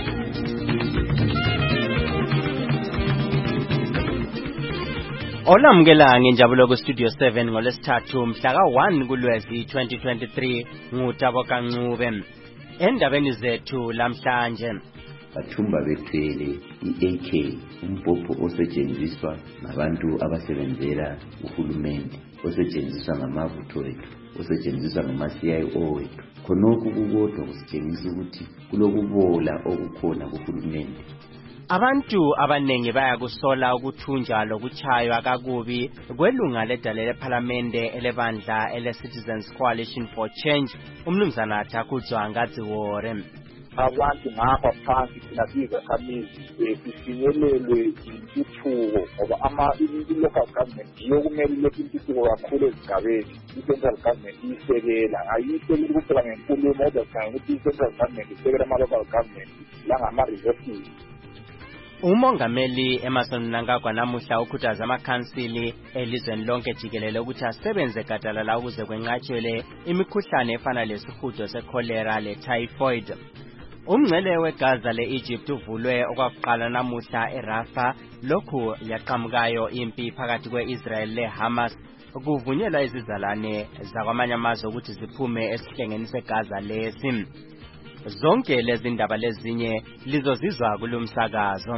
Olamukela ngenjabulo ku-Studio seven ngolesithathu mhlaka one kuLwezi twenty twenty-three nguTaboka Ncube. Endabeni zethu lamhlanje Bathumba bethwele i-A K, umbhobho osetshenziswa ngabantu abasebenzela uhulumende, osetshenziswa ngamabutho wethu, osetshenziswa ngama-C I O wethu. Khonokhu kukodwa kusitshengisa ukuthi kulokubola okukhona kuhulumende. Abantu abanengi bayakusola ukuthunjwa lokuchaywa kakubi kwelunga ledale leParliamente elebandla ele-Citizens Coalition for Change umnumzana Takudzwa Ngadziore. Abantu ngapha phansi sinabiza khamizi sifinyelelwe intuthuko ngoba ama-local government yiyo kumele ilethe intuthuko kakhulu ezigabeni. I-central government iyisekela, ayiyisekeli kuphela ngenkulumo kodwa sikhangela ukuthi i-central government isekela ama-local government langama-resources. Umongameli Emmerson Mnangagwa namuhla ukhuthaza amakhansili elizweni lonke jikelele ukuthi asebenze gadalala ukuze kwenqatshelwe imikhuhlane efana lesihudo sekholera le-typhoid. Umngcele weGaza le-Egypt uvulwe okwakuqala namuhla eRafah, lokhu yaqhamukayo impi phakathi kwe-Israel le-Hamas kuvunyelwa izizalwane zakwamanye amazwe ukuthi ziphume esihlengeni seGaza lesi. Zonke lezi ndaba lezinye lizozizwa kulumsakazo.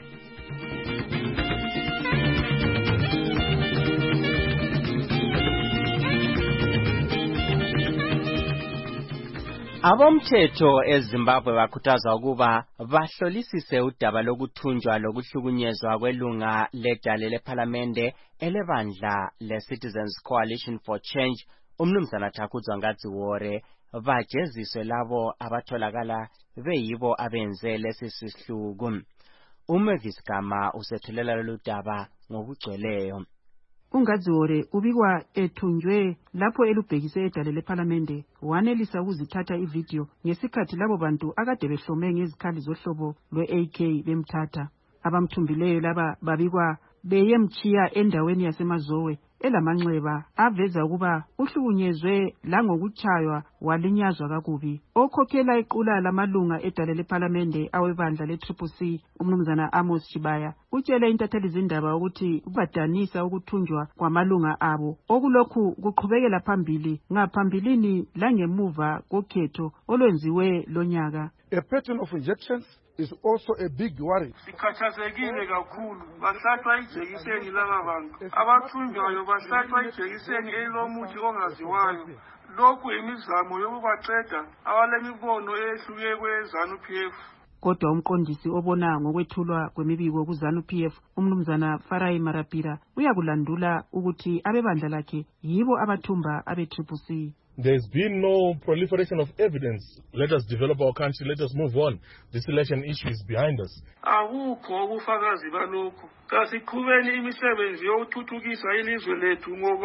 Abomthetho eZimbabwe bakhuthaza ukuba bahlolisise udaba lokuthunjwa lokuhlukunyezwa kwelunga ledale leParliamente elebandla le-Citizens Coalition for Change umnumzana Takudzwa Ngadziore bajeziswe labo abatholakala beyibo abenze lesi sihluku. Umavis Gama usethulela lolu daba ngokugcweleyo. uNgadziore ubikwa ethunjwe lapho elubhekise edale leParliamente wanelisa ukuzithatha ivideo ngesikhathi labo bantu akade behlome ngezikhali zohlobo lwe-A K bemthatha. Abamthumbileyo laba babikwa beyemchiya endaweni yasemazowe elamanxeba aveza ukuba uhlukunyezwe langokuchaywa walinyazwa kakubi. Okhokhela iqula lamalunga edale leParliamente awebandla le-Triple C umnumzana Amos Chibaya utshele intatheli zindaba ukuthi kubadanisa ukuthunjwa kwamalunga abo okulokhu kuqhubekela phambili ngaphambilini langemuva kokhetho olwenziwe lonyaka. A pattern of injections is also a big worry. Sikhathazekile kakhulu bahlatshwa ijekiseni laba bantu abathunjwayo bahlatshwa ijekiseni elomuthi ongaziwayo. Lokhu imizamo yokubaqeda abalemibono ehluke kwe-ZANU P F. Kodwa umqondisi obona ngokwethulwa kwemibiko ku-ZANU P F umnumzana Farai Marapira uyakulandula ukuthi abebandla lakhe yibo abathumba abe-Triple C. There's been no proliferation of evidence. Let us develop our country. Let us move on. This election issue is behind us. Akukho ubufakazi balokho. Kasiqhubeni imisebenzi yokuthuthukisa ilizwe lethu ngoba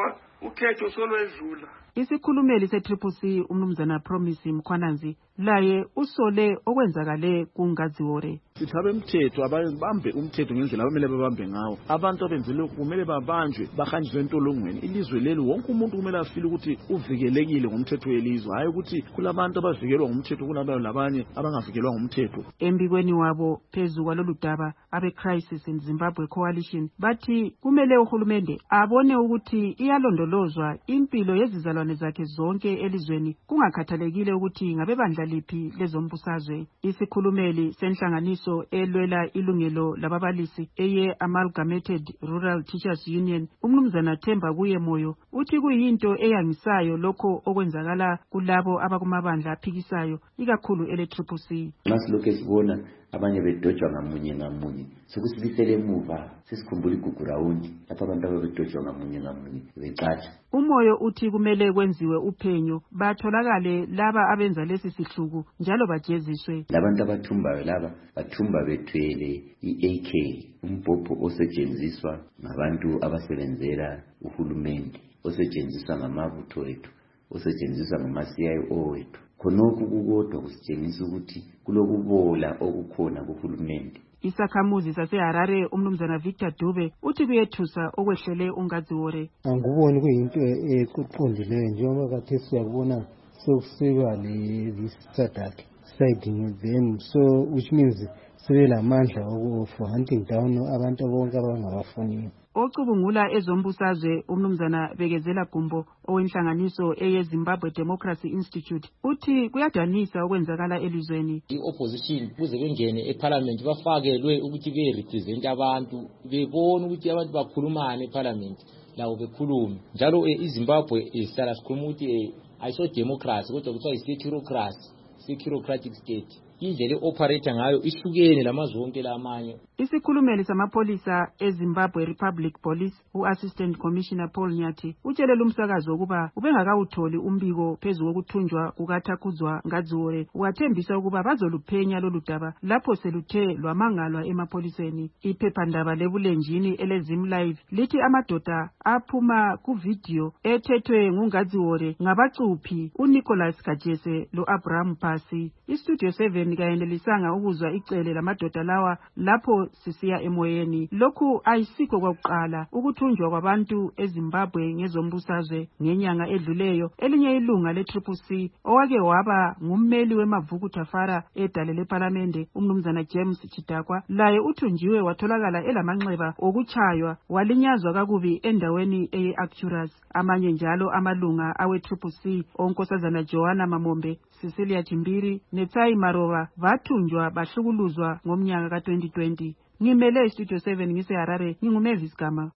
ukhetho solwedlula. Isikhulumeli se-Triple C umnumzana Promise Mkhwananzi laye usole okwenzakale kungaziwore. Sithi abemthetho ababambe umthetho ngendlela abamele babambe ngawo. Abantu abenzile kumele babanjwe bahanjwe entolongweni. Ilizwe leli wonke umuntu kumele afile ukuthi uvikelekile ngomthetho welizwe. Hayi ukuthi kulabantu abavikelwa ngomthetho kunabo labanye abangavikelwa ngomthetho. Embikweni wabo phezu kwalolu daba abe Crisis in Zimbabwe Coalition bathi kumele uhulumende abone ukuthi iyalondolozwa impilo yezizalwane zakhe zonke elizweni kungakhathalekile ukuthi ngabe bandla liphi lezombusazwe. Isikhulumeli senhlanganiso elwela ilungelo lababalisi eye Amalgamated Rural Teachers Union umnumzana Themba kuye moyo uthi kuyinto eyangisayo lokho okwenzakala kulabo abakumabandla aphikisayo ikakhulu ele-Triple C. Masilokhu sibona abanye bedojwa ngamunye ngamunye sokusibisele emuva sesikhumbula igugu rawundi lapha abantu ababedojwa ngamunye ngamunye becatsha. Umoyo uthi kumele kwenziwe uphenyo batholakale laba abenza lesi sihluku njalo bajeziswe. Labantu abathumbayo laba bathumba bethwele i-A K umbhobho osetshenziswa ngabantu abasebenzela uhulumende osetshenziswa ngamabutho ethu osetshenziswa ngama-C I O wethu. Khonokhu kukodwa kusitshengisa ukuthi kulokubola okukhona kuhulumende. Isakhamuzi saseHarare umnumzana Victor Dube uthi kuyethusa okwehlele ungaziwore. Anguboni kuyinto eqondileyo njengoba kade siyabona sokuseka le-visitor duck siding them, so which means sebelamandla for hunting down abantu bonke abangabafuniyo. Ocubungula ezombusazwe umnumzana Bekezela Gumbo owenhlanganiso eyeZimbabwe Democracy Institute uthi kuyadanisa okwenzakala elizweni. I-opposition kuze bengene eparliament bafakelwe ukuthi be-represent abantu bebona ukuthi abantu bakhulumane eparliament lawo bekhulume. Njalo iZimbabwe isihlala sikhuluma ukuthi ayiso democracy kodwa kuthiwa yi-securocracy, securocratic state. Indlela operator ngayo ihlukene lamazwe onke lamanye. Isikhulumeli samapholisa eZimbabwe Republic Police uAssistant Commissioner Paul Nyathi utshelele umsakazo ukuba ubengakawutholi umbiko phezu kokuthunjwa kukaThakuzwa Ngaziwore wathembisa ukuba bazoluphenya lolu daba lapho seluthe lwamangalwa emapholiseni. Iphephandaba lebulenjini eleZim Live lithi amadoda aphuma kuvideo ethethwe nguNgaziwore ngabacuphi uNicholas Kajese loAbraham Pasi. Istudio seven kayenelisanga ukuzwa icele lamadoda lawa lapho sisiya emoyeni. Lokhu ayisikho kwakuqala ukuthunjwa kwabantu eZimbabwe ngezombusazwe ngenyanga edluleyo. Elinye ilunga le-Triple C owake waba ngummeli wemavukutafara edale leParlamente umnumzana James Chidakwa laye uthunjiwe watholakala elamanxeba okuchaywa walinyazwa kakubi endaweni eye-Arcturus. Amanye njalo amalunga awe-Triple C onkosazana Joanna Mamombe, Cecilia Chimbiri neTsai Maroba bathunjwa bahlukuluzwa ngomnyaka ka twenty twenty. Ngimele Studio seven ngiseHarare nginguMavis Gama.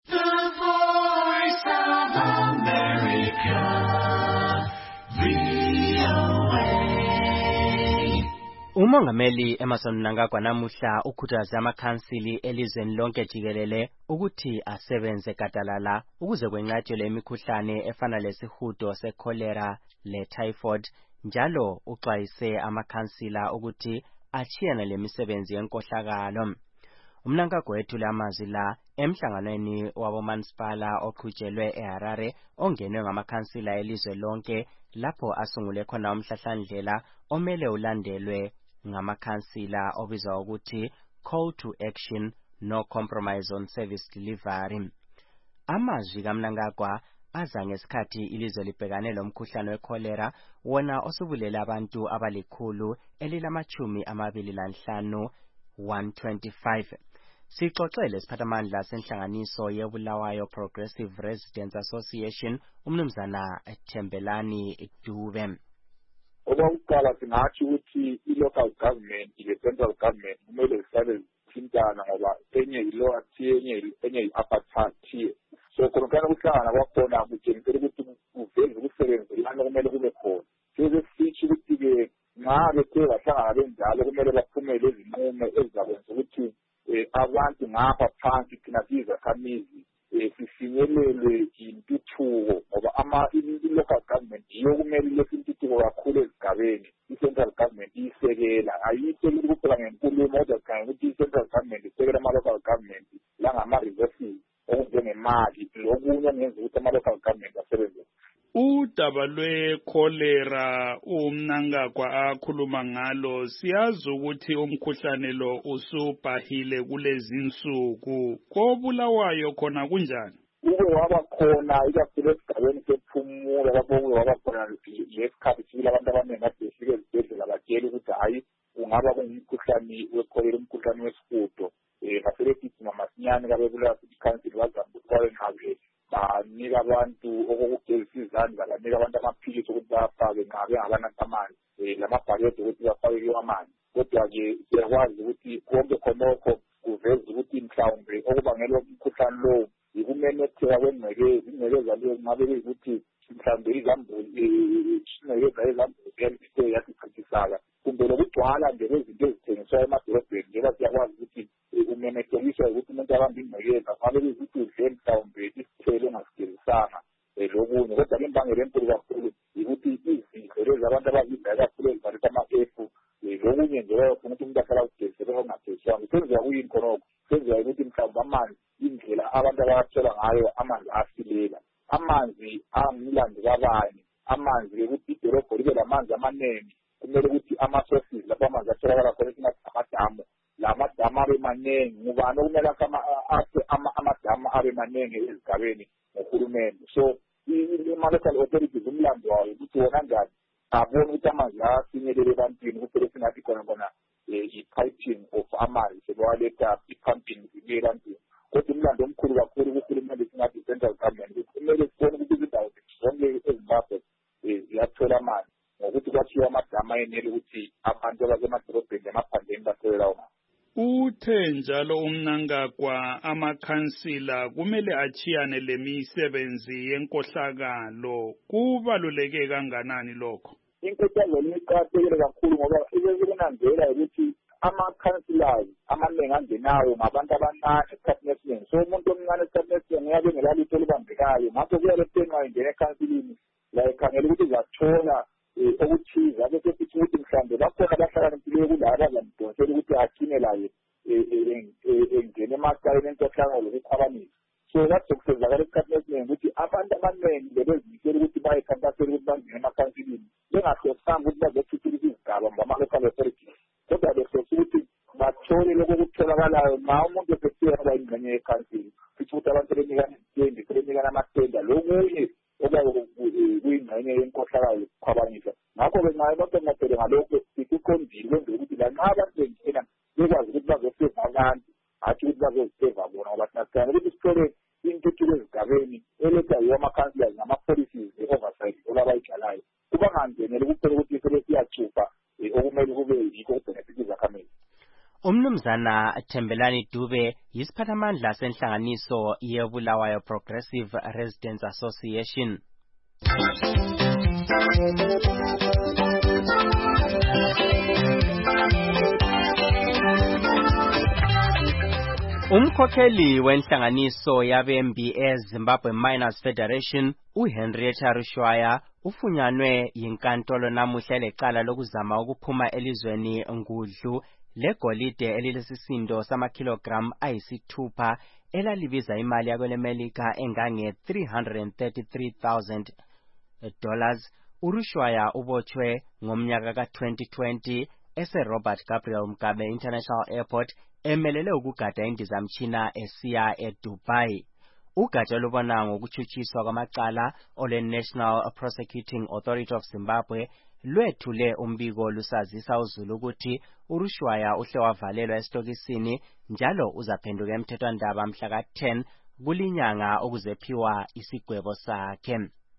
Umongameli Emmerson Mnangagwa namuhla ukhuthaze amakhansili elizweni lonke jikelele ukuthi asebenze gadalala ukuze kwenqatshelwe imikhuhlane efana lesihudo secholera le-typhoid. Njalo uxwayise amakhansila ukuthi achiyana lemisebenzi yenkohlakalo. Umnangagwa wethule amazwi la emhlanganweni wabomansipala oqhutshelwe eHarare ongenwe ngamakhansila elizwe lonke lapho asungule khona umhlahlandlela omele ulandelwe ngamakhansila obizwa ukuthi Call to Action No Compromise on Service Delivery. Amazwi kaMnangagwa aza ngesikhathi ilizwe libhekane lomkhuhlane wecholera wona osubulele abantu abalikhulu elilamachumi amabili lanhlanu one twenty-five. Sixoxele siphathamandla senhlanganiso yeBulawayo Progressive Residents Association umnumzana Thembelani Dube. Okokuqala singathi ukuthi i-local government le-central government kumele zihlale zithintana ngoba enye yi-lower tier enye enye yi-upper tier. So khonokana ukuhlangana kwakhona kutshengisela ukuthi kuveze ukusebenzelana kumele kube khona. Size sitsho ukuthi-ke nxa bethe bahlangana benjalo kumele baphumele ezinqumo ezizakwenza ukuthi abantu ngapha phansi thina siyizakhamizi sifinyelelwe intuthuko ngoba ama i-local government yiyo kumele ilethe intuthuko kakhulu ezigabeni. I-central government iyisekela ayiyiseli kuphela ngenkulumo kodwa sikhangela ukuthi i-central government isekela ama-local government langama-resources okunjengemali lokunye ngenza ukuthi ama-local government asebenze. Udaba lwe-cholera uMnangagwa akhuluma ngalo siyazi ukuthi umkhuhlane lo usubhahile kulezi insuku kobulawayo khona kunjani? Ube waba khona ikakhulu esigabeni sephumulo lapho ube waba khona lesikhathi sibili abantu abaningi kade befike ezibhedlela batshela ukuthi hhayi kungaba kungumkhuhlane wekholera umkhuhlane wesihudo um ngaselegijima masinyane kabebulawa futhi ikhansili bazama ukuthi bawenqabele banika abantu okokugezisa izandla banika abantu amaphilisi ukuthi bafake nxa bengabanatha amanzi um lamabhakede ukuthi bafake kiwo amanzi. Kodwa-ke siyakwazi ukuthi konke khonokho kuveza ukuthi mhlawumbe okubangela umkhuhlane lowo yikumemetheka kwengcekeza. Ingcekeza leyo kungabe kuyikuthi mhlawumbe izambuzi ingcekeza yezambuzi yalise yasichithisaka kumbe lokugcwala nje kwezinto ezithengiswayo emadolobheni njengoba siyakwazi ukuthi kumemethekiswa ukuthi umuntu abambe ingcekeza kungabe kuyikuthi udle mhlawumbe isithelo ongasigezisanga lokunye. Kodwa-ke imbangela enkulu kakhulu yikuthi izidlo lezi abantu abazidlayo kakhulu ezivalisa ama-efu lokunye nje bayofuna ukuthi umuntu ahlala kugezisele okungageziswanga. Senziwa kuyini khonokho? Senziwa ukuthi mhlawumbe amanzi indlela abantu abawathola ngayo amanzi asilela, amanzi angumlando kabani, amanzi ukuthi idolobho libe lamanzi amaningi kumele ukuthi ama-sources lapho amanzi atholakala khona esingathi amadamu la madamu abe maningi. Ngubani okumele akhe amadamu abe maningi ezigabeni ngohulumende? So ama-local authorities umlando wayo ukuthi wona njani abone ukuthi amanzi afinyelele ebantwini kuphela singathi khona khona i-piping of amanzi sebawaletha i-pumping zibuye ebantwini. Kodwa umlando omkhulu kakhulu kuhulumende singathi i-central government ukuthi kumele sibone ukuthi izindawo zonke ezimbabwe ziyathola amanzi ngokuthi kwakhiwe amadamu ayenele ukuthi abantu abasemadolobheni emaphandleni batholelawo manzi. Uthe njalo uMnangagwa amakhansila kumele achiyane lemisebenzi yenkohlakalo. Kubaluleke kanganani lokho? Inkohlakalo iqakathekile kakhulu ngoba ibekunanzela ukuthi ama-councillors amaningi angenayo ngabantu abancane esikhathini esiningi. So umuntu omncane esikhathini esiningi uyabe engelalutho olubambekayo. Ngakho kuyabe kuthengwa ingene ekhansilini la ekhangela ukuthi uzathola okuthize abe sesithi ukuthi mhlawumbe bakhona abahlakaniphileyo kulabo abazamdonsela ukuthi akhine laye engene emasayini enkohlakalo lokukhwabanisa. So that's okusenzakala esikhathini esiningi ukuthi abantu abaningi bebezimisela ukuthi bayekhankasela ukuthi bangene emakhansilini bengahlosanga ukuthi bazothuthukisa izigaba ngama-local authorities. Kodwa behlose ukuthi bathole lokho okutholakalayo ma umuntu esesiya kuba ingxenye yekhansili futhi ukuthi abantu benikana izitendi sebenikana amatenda lokunye okuyingxenye yenkohlakalo yokukhwabanisa. Ngakho-ke nxa basemapele ngalokho sikuqondile kwenzela ukuthi lanxa abantu bengena bekwazi ukuthi bazoseva abantu hatshi ukuthi bazoziseva bona ngoba sinasithanda ukuthi sithole intuthuko ezigabeni eletha yiwo ama-councillors nama-policies e-oversight olabayidlalayo kubangangeneli kuphela ukuthi sebesiyachupha okumele kube yikho ukubhenefitha izakhamuzi. Umnumzana Thembelani Dube yisiphathamandla senhlanganiso yeBulawayo Progressive Residents Association. Umkhokheli wenhlanganiso yabembi eZimbabwe Miners Federation uHenrietta Rushwaya ufunyanwe yinkantolo namuhla lecala lokuzama ukuphuma elizweni ngudlu legolide elilesisindo samakilogram ayisithupha elalibiza imali yakwelemelika engange three hundred thirty-three thousand dollars. uRushwaya ubotshwe ngomnyaka ka twenty twenty ese Robert Gabriel Mugabe International Airport emelele ukugada indizamtshina esiya eDubai. Ugatsha lubona ngokutshutshiswa kwamacala ole National Prosecuting Authority of Zimbabwe lwethule umbiko lusazisa uzulu ukuthi uRushwaya uhle wavalelwa esitokisini njalo uzaphenduka emthethwandaba mhla ka ten kulinyanga okuzephiwa isigwebo sakhe.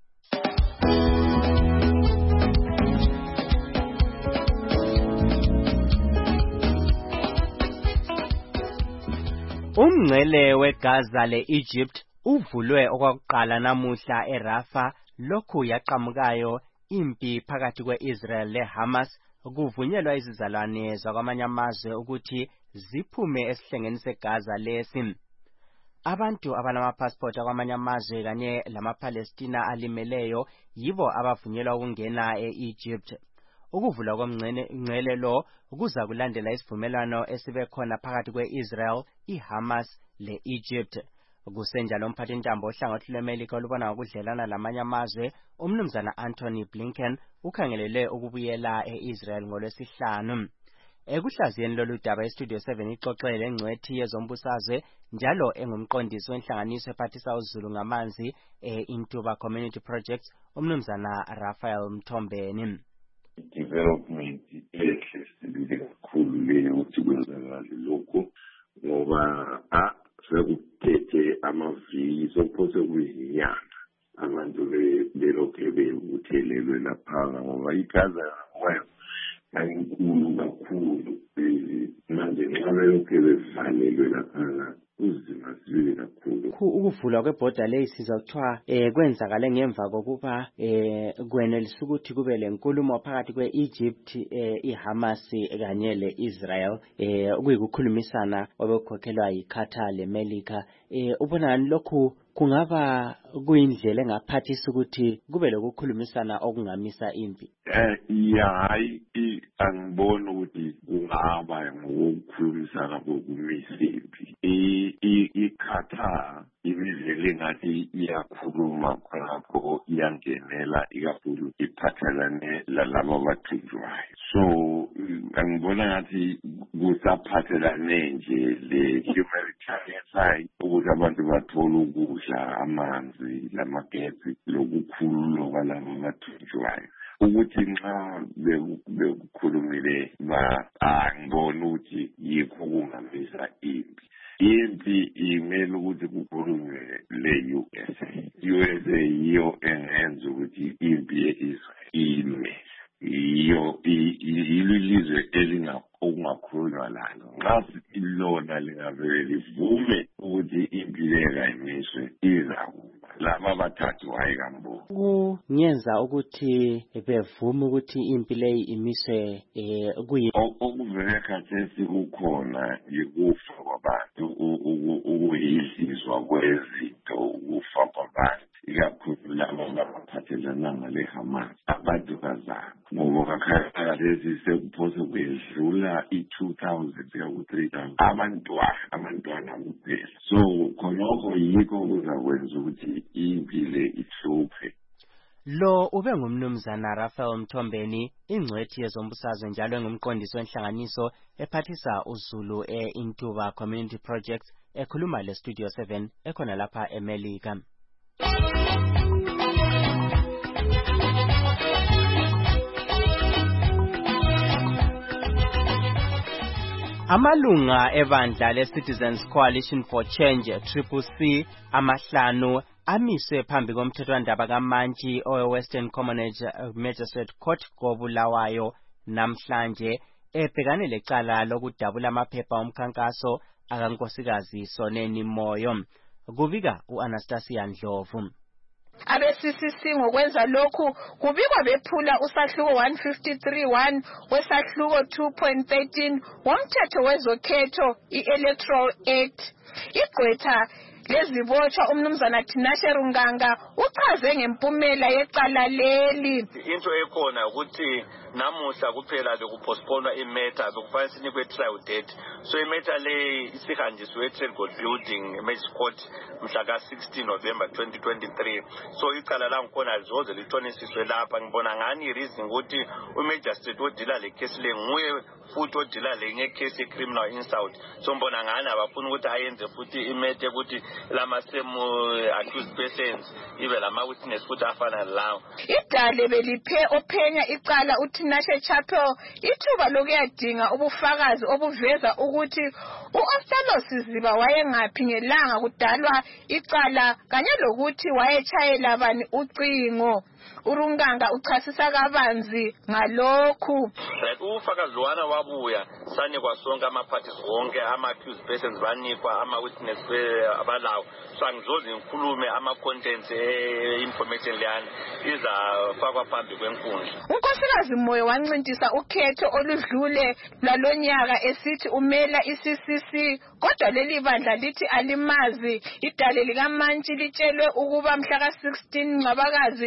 Umngcele weGaza le-Egypt uvulwe okwakuqala namuhla eRafa lokhu yaqhamukayo impi phakathi kwe-Israel le-Hamas kuvunyelwa izizalwane zakwamanye amazwe ukuthi ziphume esihlengeni seGaza lesi. Abantu abanamapassport akwamanye amazwe kanye lamaPalestina alimeleyo yibo abavunyelwa ukungena e-Egypt. Ukuvulwa komngcele lo kuza kulandela isivumelwano esibe khona phakathi kwe-Israel, iHamas le-Egypt. Kusenjalo umphathintambo ohlangothi lweMelika olubona ngokudlelana lamanye amazwe umnumzana Anthony Blinken ukhangelele ukubuyela e-Israel ngolwesihlanu. Ekuhlaziyeni lolu daba eStudio seven ixoxele engcwethi yezombusazwe njalo engumqondisi wenhlanganiso ephathisa uZulu ngamanzi e-Intuba Community Project umnumzana Raphael Mthombeni. Development ehle sibili kakhulu leyo ukuthi kwenzakala lokho ngoba a sekuphethe amaviki sophose kuyinyanga abantu belokhe bebuthelelwe lapha ngoba igaza kwayo ayinkulu kakhulu manje nxa belokhe bevalelwe lapha uzima sibili kakhulu. Ukuvulwa kwebhoda le siza kuthiwa eh kwenzakale ngemva kokuba eh kwenelisa ukuthi kube lenkulumo phakathi kwe-Egypt eh iHamas kanye le-Israel eh kuyikukhulumisana obekhokhelwa yiQatar leMelika. Eh ubonani lokhu kungaba kuyindlela engaphathisa ukuthi kube lokukhulumisana okungamisa impi? Eh ya hayi angibona ukuthi kungaba ngokukhulumisana kokumisa impi. iQatar ibizele ngathi iyakhuluma khonapho iyangenela ikakhulu iphathelane lalabo abathunjwayo. So angibona ngathi kusaphathelane nje le-humanitarian side ukuthi abantu bathole ukudla, amanzi, lamagesi lokukhululwa kwalabo abathunjwayo. Ukuthi nxa bekukhulumile angibona ukuthi yikho kungamisa impi. Impi imele ukuthi kukhulunywe le-U S A. U S A yiyo engenza ukuthi impi ye-Israel ime. Yiyo ilizwe elingakhulunywa lalo. Nxa ilona lingavele livume ukuthi impi leyo ayimiswe izakuba. Laba bathathu ayikambo. Kunyenza ukuthi bevume ukuthi impi leyo imiswe eh kuyi okuvele khathesi kukhona yikufa kwabantu ukuyisizwa kwezinto ukufa kwabantu ikakhulu laba abaphathelana nale-Hamas abantu bazana ngoba khathesi sekuphose kwedlula i-two thousand ku-three thousand abantwana abantwana kuphela. So khonokho yikho kuzakwenza ukuthi impi le ihluphe. Lo ube ngumnumzana Raphael Mthombeni ingcwethi yezombusazwe njalo engumqondisi wenhlanganiso ephathisa uZulu e-Intuba Community Project ekhuluma le-Studio seven ekhona lapha eMelika. Amalunga ebandla le-Citizens Coalition for Change Triple C amahlanu amiswe phambi komthethwandaba kaMantshi owe-Western Commonwealth Magistrate Court koBulawayo namhlanje ebhekane lecala lokudabula amaphepha omkhankaso akankosikazi Soneni Moyo. Kubika u-Anastasia Ndlovu. Abe-C C C ngokwenza lokhu kubikwa bephula usahluko one fifty-three one wesahluko two point one three womthetho wezokhetho i-Electoral Act. Igqwetha lezibotshwa umnumzana Tinashe Runganga uchaze ngempumela yecala leli. Into ekhona ukuthi namuhla kuphela bekupostpone imatter bekufanele sinikwe trial date. So imatter le isihanjiswe e-Trade Court Building Magistrate Court mhla ka sixteen November twenty twenty-three. So icala la ngikhona lizoze lithonisiswe lapha ngibona ngani reason ukuthi uMagistrate odila le case le nguye futhi odila le ngecase criminal insult. So ngibona ngani abafuna ukuthi ayenze futhi imete ukuthi lama same accused persons ibe lama witness futhi afana lawo. Idale beliphe ophenya icala uTinashe Chapel ithuba lokuyadinga ubufakazi obuveza ukuthi uOstalos Ziba wayengaphi ngelanga kudalwa icala kanye lokuthi wayechayela bani ucingo. Urunganga uchasisa kabanzi ngalokhu. Right, ufakazi lwana wabuya sanikwa sonke ama-parties wonke ama-accused persons banikwa ama-witness abalawo. So angizoze ngikhulume ama-contents e-information leyana izafakwa phambi kwenkundla. uNkosikazi Moyo wancintisa ukhetho oludlule lalonyaka esithi umela i-C C C kodwa leli bandla lithi alimazi. Idale likaMantshi litshelwe ukuba mhla ka sixteen Ncwabakazi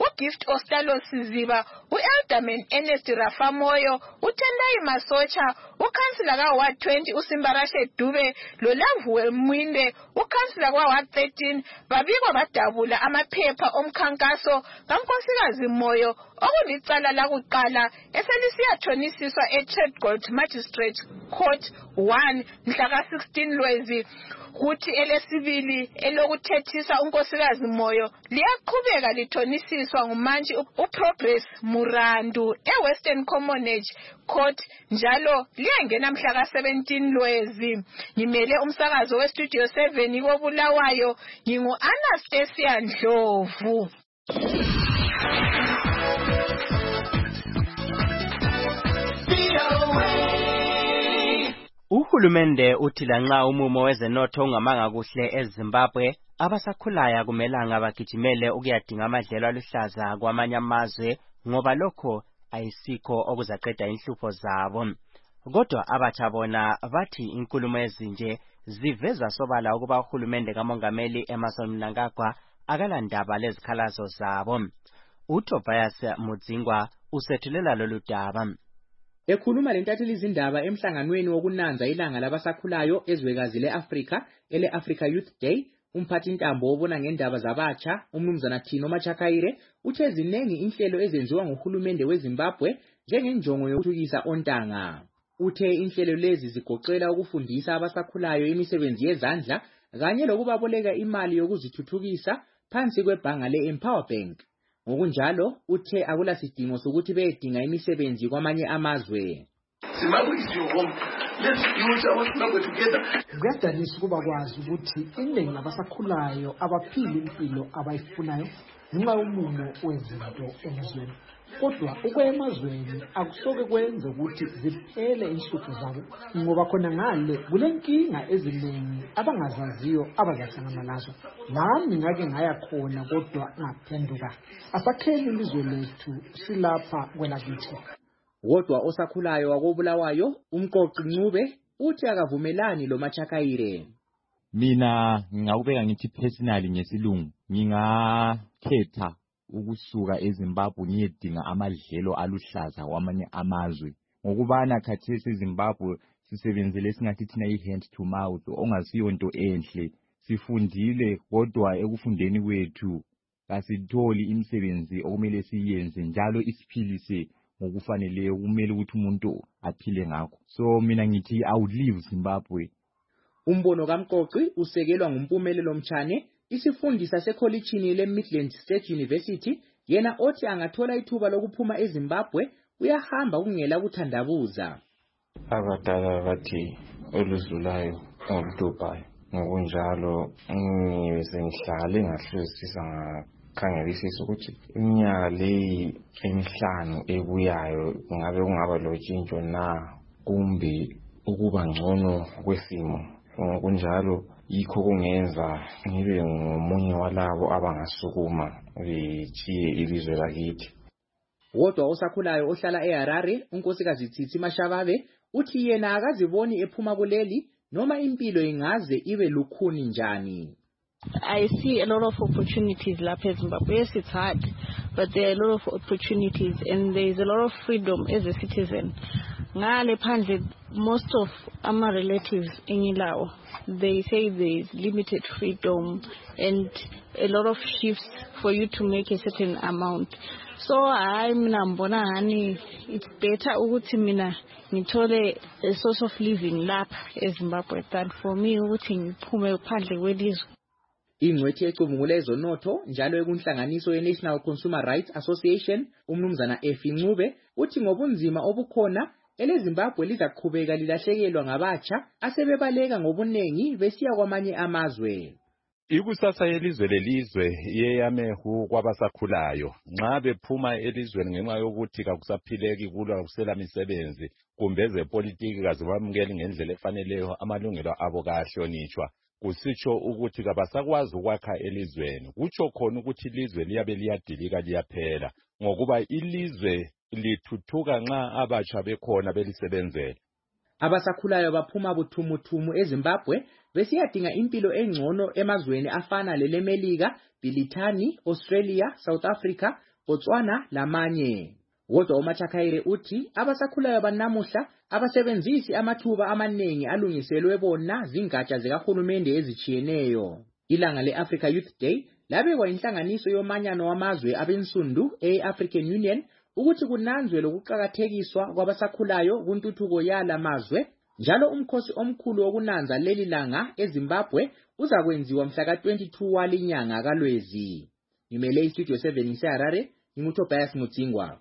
uGift Ostalo Siziba, uElderman Ernest Rafamoyo, uTendai Masocha, ukansila kaWard twenty uSimbarashe Dube, loLavuel Mwinde, ukansila kaWard thirteen, babikwa badabula amaphepha omkhankaso kaNkosikazi Moyo okulicala lakuqala eselisiyathonisiswa eTreadgold Magistrate Court one mhla ka sixteen Lwezi. Kuthi elesibili elokuthethisa unkosikazi Moyo liyaqhubeka lithonisiswa ngumanji uProgress Murandu eWestern Commonage Court njalo liyangena mhla ka seventeen Lwezi. Ngimele umsakazo weStudio seven koBulawayo, ngingu Anastasia Ndlovu. Uhulumende uthi lanxa umumo wezenotho ungamanga kuhle eZimbabwe, abasakhulayo kumelanga bagijimele ukuyadinga amadlelo aluhlaza kwamanye amazwe ngoba lokho ayisikho okuzaqeda inhlupho zabo. Kodwa abatsha bona bathi inkulumo ezinje ziveza sobala ukuba uhulumende kaMongameli Emmerson Mnangagwa akalandaba lezikhalazo zabo. uTobias Mudzingwa usethulela lolu daba. Ekhuluma lentatheli izindaba emhlanganweni wokunanza ilanga labasakhulayo ezwekazi leAfrika ele Africa Youth Day, umphathi intambo obona ngendaba zabatsha umnumzana Thino Machakaire uthe zinengi inhlelo ezenziwa nguhulumende weZimbabwe njengenjongo yokuthuthukisa ontanga. Uthe inhlelo lezi zigoqela ukufundisa abasakhulayo imisebenzi yezandla kanye lokubaboleka imali yokuzithuthukisa phansi kwebhanga leEmpower Bank. Ngokunjalo uthe akulasidingo sokuthi beyedinga imisebenzi kwamanye amazwe. Zimbabwe is your home. Let's use our Zimbabwe together. Kuyadalisa ukuba kwazi ukuthi iningi labasakhulayo abaphili impilo abayifunayo ngenxa yomumo wezinto emazweni. Kodwa ukuya emazweni akusoke kwenze ukuthi ziphele inhlupho zabo ngoba khona ngale kulenkinga eziningi abangazaziyo abazahlangana nazo. Nami ngake ngaya khona kodwa ngaphenduka. Asakheni ilizwe lethu silapha kwelakithi. Kodwa osakhulayo wakoBulawayo umqoqi Ncube uthi akavumelani lo Machakaire. Mina ngingawubeka ngithi personally ngesilungu ngingakhetha ukusuka eZimbabwe ngiyedinga amadlelo aluhlaza kwamanye amazwe ngokubana khathesi eZimbabwe sisebenzele esingathi thina i-hand to mouth ongasiyo into enhle. Sifundile kodwa ekufundeni kwethu kasitholi imisebenzi okumele siyenze njalo isiphilise ngokufaneleyo kumele ukuthi umuntu aphile ngakho. So mina ngithi I would leave Zimbabwe. Umbono kaMqoqi usekelwa ngumpumelelo Mtshane, isifundisa sekolitshini leMidland State University, yena othi angathola ithuba lokuphuma eZimbabwe uyahamba kungela kuthandabuza. Abadala bathi oluzulayo ngoludobhayo, ngokunjalo ngisengihlale ngahluzisisa ngakhangelisisa ukuthi iminyaka leyi emihlanu ebuyayo ngabe kungaba lotshintsho na kumbe ukuba ngcono kwesimo. Ngokunjalo yikho kungenza ngibe ngomunye walabo abangasukuma betshiye ilizwe lakithi. Wodwa osakhulayo ohlala eHarare unkosikazi Tsitsi Mashababe uthi yena akaziboni ephuma kuleli noma impilo ingaze ibe lukhuni njani. I see a lot of opportunities lapha eZimbabwe. Yes, it's hard, but there are a lot of opportunities and there is a lot of freedom as a citizen. Ngale phandle, most of our relatives engilawo, they say there is limited freedom and a lot of shifts for you to make a certain amount. So I mina mbona hani it's better ukuthi mina ngithole a source of living lapha eZimbabwe than for me ukuthi ngiphume phandle kwelizwe. Ingcwethi ecubungule ezonotho njalo ekunhlanganiso ye-National Consumer Rights Association umnumzana Effie Ncube uthi ngobunzima obukhona eleZimbabwe lizaqhubeka lilahlekelwa ngabatsha asebebaleka ngobunengi besiya kwamanye amazwe. Ikusasa yelizwe lelizwe iyeyamehu kwabasakhulayo nxa bephuma elizweni ngenxa yokuthi kakusaphileki kulo akusela misebenzi kumbe ezepolitiki kazibamukeli ngendlela efaneleyo amalungelo abo kahlonitshwa. Kusitsho ukuthi kabasakwazi ukwakha elizweni. Kutsho khona ukuthi ilizwe liyabe liyadilika liyaphela ngokuba ilizwe lithuthuka nxa abatsha bekhona belisebenzela. Abasakhulayo baphuma buthumuthumu eZimbabwe besiyadinga impilo engcono emazweni afana lelemelika, Britani, Australia, South Africa Botswana lamanye. Kodwa uMachakaire uthi abasakhulayo banamuhla abasebenzisi amathuba amaningi alungiselwe bona zingatsha zikahulumende ezijiyeneyo. Ilanga le-Africa Youth Day labekwa inhlanganiso yomanyano wamazwe abensundu e-African Union ukuthi kunanzwe lokuqakathekiswa kwabasakhulayo kuntuthuko yala mazwe. Njalo umkhosi omkhulu wokunanza leli langa eZimbabwe uzakwenziwa mhla ka twenty-two walinyanga kaLwezi. Ngimele istudio seven ngiseHarare, nginguTobias Mutsingwa.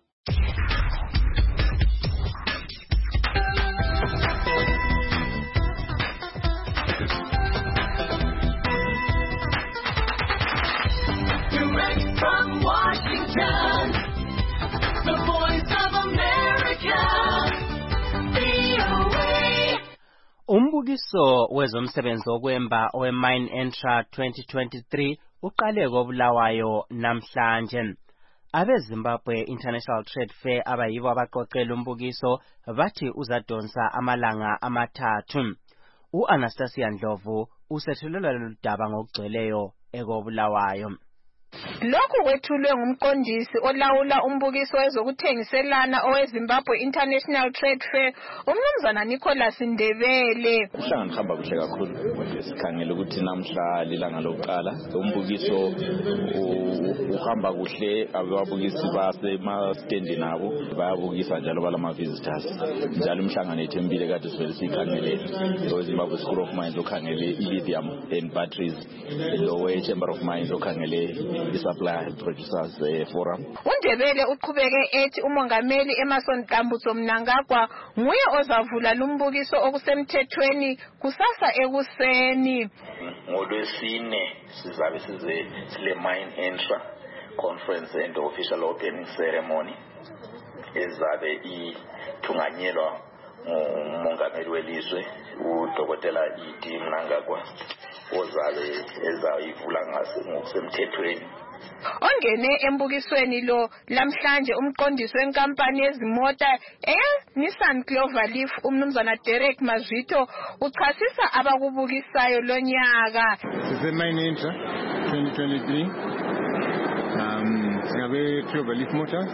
From Washington, the voice of America, V O A. Umbukiso wezomsebenzi wokwemba owe-Mine Entra twenty twenty-three uqale koBulawayo namhlanje. Abe-Zimbabwe International Trade Fair abayibo abaqoqela umbukiso bathi uzadonsa amalanga amathathu. U-Anastasia Ndlovu usethulela lolu daba ngokugcweleyo ekoBulawayo. Lokhu kwethulwe ngumqondisi olawula umbukiso wezokuthengiselana oweZimbabwe International Trade Fair, umnumzana Nicholas Ndebele. Uhlangana hamba kuhle kakhulu. Sikhangela ukuthi namhla lilanga lokuqala umbukiso uhamba kuhle, ababukisi basemastendi nabo bayabukisa njalo balama visitors. Njalo umhlangano ethembile kade sivele sikhangele oweZimbabwe School of Mines okhangele lithium and batteries, lo we-Chamber of Mines okhangele i-Supply Producers uh, Forum. uNdebele uqhubeke ethi umongameli Emerson Dambudzo Mnangagwa nguye ozavula lumbukiso okusemthethweni kusasa ekuseni. NgoLwesine sizabe size sile Mine Entra Conference and official opening ceremony ezabe ithunganyelwa ngumongameli welizwe uDokotela E D Mnangagwa ozabe ezayivula ngokusemthethweni. Ongene embukisweni lo lamhlanje umqondisi wenkampani yezimota e-Nissan Cloverleaf umnumzana Derek Mazwito uchasisa abakubukisayo lonyaka. Mine Entra twenty twenty-three um singabe Cloverleaf Motors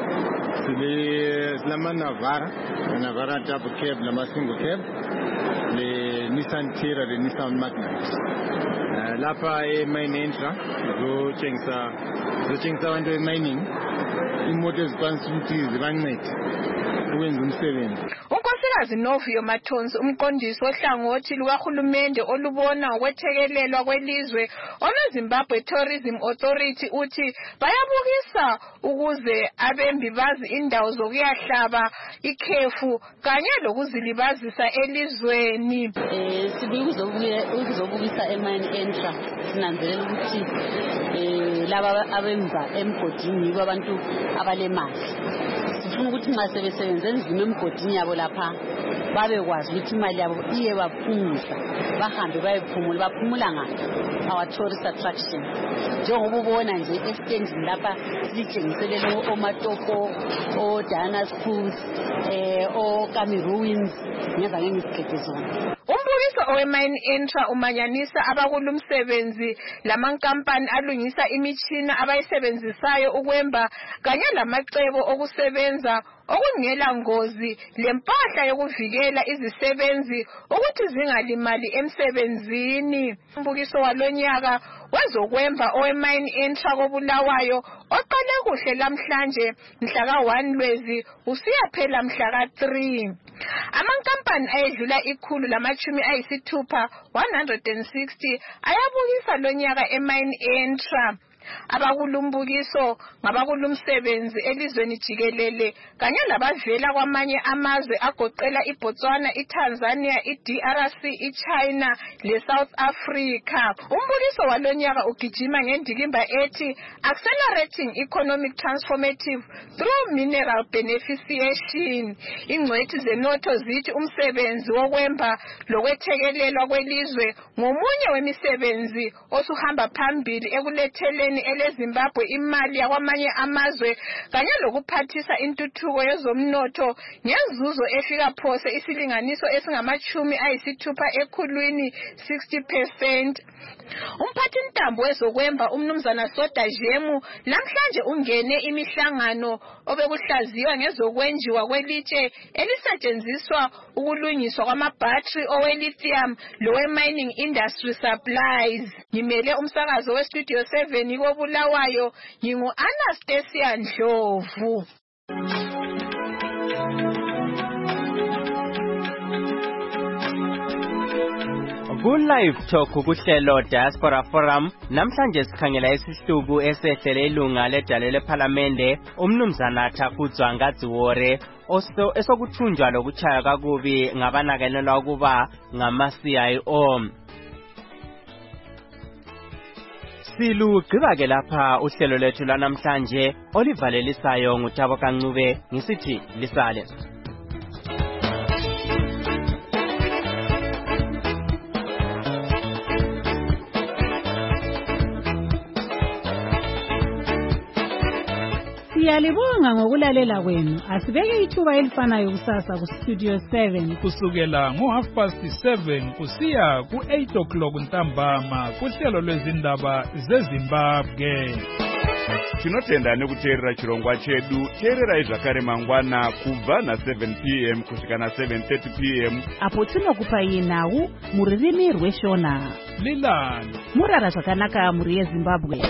sibe silama Navara Navara double cab lama single cab le Nissan Terra le Nissan Magnite. Lapha e-Mine Entra zotshengisa zotshengisa abantu e-mining imoto ezikwanisa ukuthi zibancede ukwenza umsebenzi. uNkosikazi Novio Mathonsi umqondisi ohlangothi lukahulumende olubona ukwethekelelwa kwelizwe olweZimbabwe Tourism Authority uthi bayabukisa ukuze abembi bazi indawo zokuyahlaba ikhefu kanye lokuzilibazisa elizweni. Eh sibuye ukuzobukisa e-Mine Entra sinanzelela ukuthi eh laba abemba emgodini yibo abantu abalemali. Sifuna ukuthi nxa sebesebenza enzima emgodini yabo lapha babekwazi ukuthi imali yabo iye baphumuza bahambe bayephumula baphumula ngaphi our tourist attraction. Njengoba ubona nje estendini lapha sitshengiselele oMatopo o Diana Schools eh o Kami Ruins ngeza ngengisiqede zona. Umbukiso owe-Mine Entra umanyanisa abakulumsebenzi lamankampani alungisa imitshina abayisebenzisayo ukwemba kanye lamacebo okusebenza okungela ngozi lempahla yokuvikela izisebenzi ukuthi zingalimali emsebenzini. Umbukiso walonyaka wezokwemba owe-Mine Entra koBulawayo oqale kuhle lamhlanje mhla ka one Lwezi usiya phela mhla ka three. Amankampani ayedlula ikhulu lamachumi ayisithupha one hundred sixty ayabukisa lonyaka e-Mine Entra. Abakulumbukiso ngabakulumsebenzi elizweni jikelele kanye labavela kwamanye amazwe agoqela iBotswana, iTanzania, iD R C, iChina leSouth Africa. Umbukiso walonyaka ugijima ngendikimba ethi Accelerating Economic Transformative Through Mineral Beneficiation. Ingcwethi zenotho zithi umsebenzi wokwemba lokwethekelelwa kwelizwe ngomunye wemisebenzi osuhamba phambili ekuletheleni eleZimbabwe imali yakwamanye amazwe kanye lokuphathisa intuthuko yezomnotho ngezuzo efika phose isilinganiso esingamachumi ayisithupha ekhulwini sixty percent. Umphathi ntambo wezokwemba umnumzana Soda Jemu namhlanje ungene imihlangano obekuhlaziywa ngezokwenjiwa kwelitshe elisetshenziswa ukulungiswa kwamabhattery owe-lithium lowe-mining industry supplies. Ngimele umsakazo we-Studio seven koBulawayo, ngingu-Anastasia Ndlovu. Ku-Live Talk kuhlelo Diaspora Forum namhlanje sikhangela isihluku esehlele ilunga ledale lephalamende umnumzana Thafudzwa Ngadziwore oso esokuthunjwa lokuchaya kakubi ngabanakenelwa ukuba ngama-C I O. Silugqiba ke lapha uhlelo lethu lanamhlanje olivalelisayo nguThabo Kancube ngisithi lisale. Siyalibonga ngokulalela kwenu. Asibeke ithuba elifanayo kusasa ku Studio seven kusukela ngo half past seven kusiya ku eight o'clock ntambama kuhlelo lwezindaba zeZimbabwe. Tinotenda nekuteerera chirongwa chedu. Teererai zvakare mangwana kubva na seven p m kusvika na seven thirty p m apo tinokupai nhau muririmi rweshona. Lilani Murara zvakanaka muri yeZimbabwe.